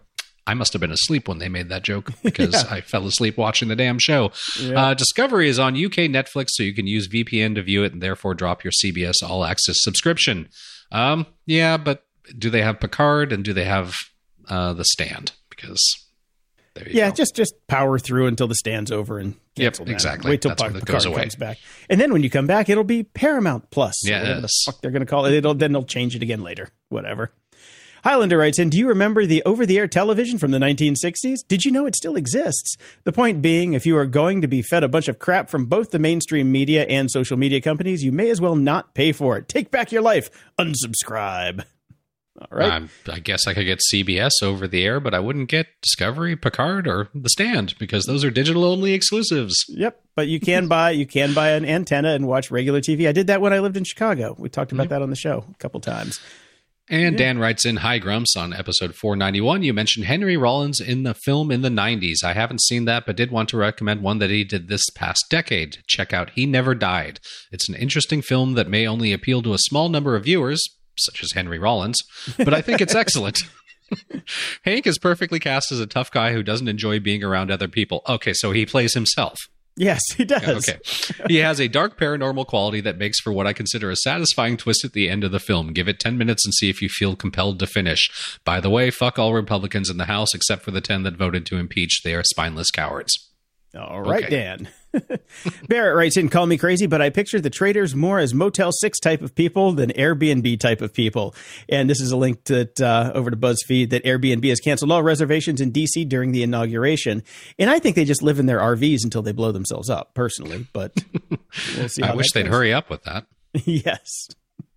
I must have been asleep when they made that joke because I fell asleep watching the damn show. Yeah. Discovery is on UK Netflix, so you can use VPN to view it and therefore drop your CBS All Access subscription. Yeah, but do they have Picard and do they have The Stand? Because there you go. just power through until The Stand's over and cancel. Exactly. Wait till Picard comes back, and then when you come back, it'll be Paramount Plus. Yeah, whatever the fuck they're going to call it. Then they'll change it again later. Whatever. Highlander writes in, do you remember the over-the-air television from the 1960s? Did you know it still exists? The point being, if you are going to be fed a bunch of crap from both the mainstream media and social media companies, you may as well not pay for it. Take back your life. Unsubscribe. All right. I guess I could get CBS over the air, but I wouldn't get Discovery, Picard, or The Stand because those are digital-only exclusives. Yep, but you can buy an antenna and watch regular TV. I did that when I lived in Chicago. We talked about that on the show a couple times. And Dan writes in, hi Grumps, on episode 491, you mentioned Henry Rollins in the film in the 90s. I haven't seen that, but did want to recommend one that he did this past decade. Check out He Never Died. It's an interesting film that may only appeal to a small number of viewers, such as Henry Rollins, but I think it's excellent. Hank is perfectly cast as a tough guy who doesn't enjoy being around other people. Okay, so he plays himself. Yes, he does. Okay. He has a dark paranormal quality that makes for what I consider a satisfying twist at the end of the film. Give it 10 minutes and see if you feel compelled to finish. By the way, fuck all Republicans in the House except for the 10 that voted to impeach. They are spineless cowards. All right, okay. Dan. Barrett writes in, call me crazy, but I picture the traders more as Motel 6 type of people than Airbnb type of people. And this is a link to over to BuzzFeed that Airbnb has canceled all reservations in D.C. during the inauguration. And I think they just live in their RVs until they blow themselves up, personally. But we'll see. I wish they'd hurry up with that. Yes.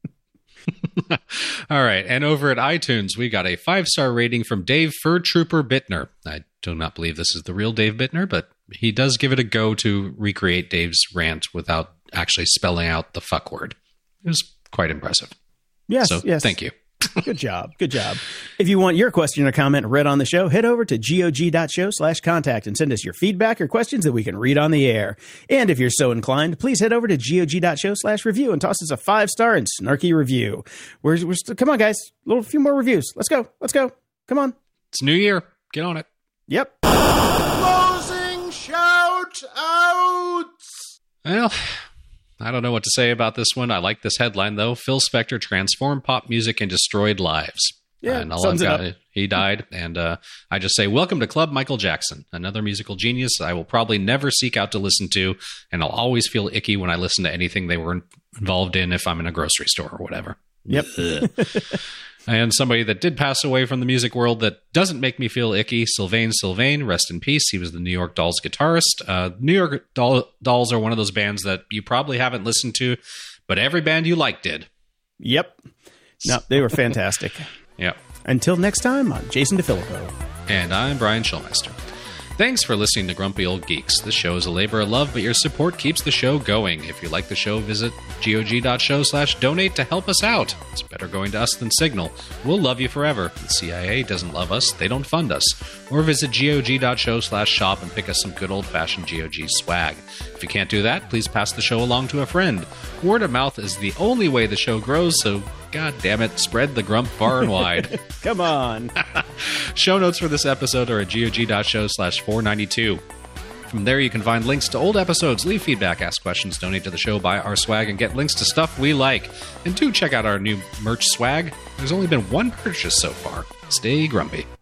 All right. And over at iTunes, we got a 5-star rating from Dave Fur Trooper Bittner. I do not believe this is the real Dave Bittner, but he does give it a go to recreate Dave's rant without actually spelling out the fuck word. It was quite impressive. Yes. So, yes. Thank you. Good job. Good job. If you want your question or comment read on the show, head over to gog.show/contact and send us your feedback or questions that we can read on the air. And if you're so inclined, please head over to gog.show/review and toss us a 5-star and snarky review. Come on, guys. A few more reviews. Let's go. Come on. It's New Year. Get on it. Yep. Closing shout outs. Well, I don't know what to say about this one. I like this headline, though. Phil Spector transformed pop music and destroyed lives. Yeah, and he died. And I just say, welcome to Club Michael Jackson, another musical genius I will probably never seek out to listen to. And I'll always feel icky when I listen to anything they were involved in if I'm in a grocery store or whatever. Yep. And somebody that did pass away from the music world that doesn't make me feel icky, Sylvain Sylvain, rest in peace. He was the New York Dolls guitarist. New York Dolls are one of those bands that you probably haven't listened to, but every band you like did. Yep. No, they were fantastic. Yep. Until next time, I'm Jason DeFilippo. And I'm Brian Schulmeister. Thanks for listening to Grumpy Old Geeks. This show is a labor of love, but your support keeps the show going. If you like the show, visit gog.show/donate to help us out. It's better going to us than Signal. We'll love you forever. The CIA doesn't love us. They don't fund us. Or visit gog.show/shop and pick us some good old-fashioned GOG swag. If you can't do that, please pass the show along to a friend. Word of mouth is the only way the show grows, so God damn it, spread the grump far and wide. Come on. Show notes for this episode are at gog.show/492. From there, you can find links to old episodes, leave feedback, ask questions, donate to the show, buy our swag, and get links to stuff we like. And do check out our new merch swag. There's only been one purchase so far. Stay grumpy.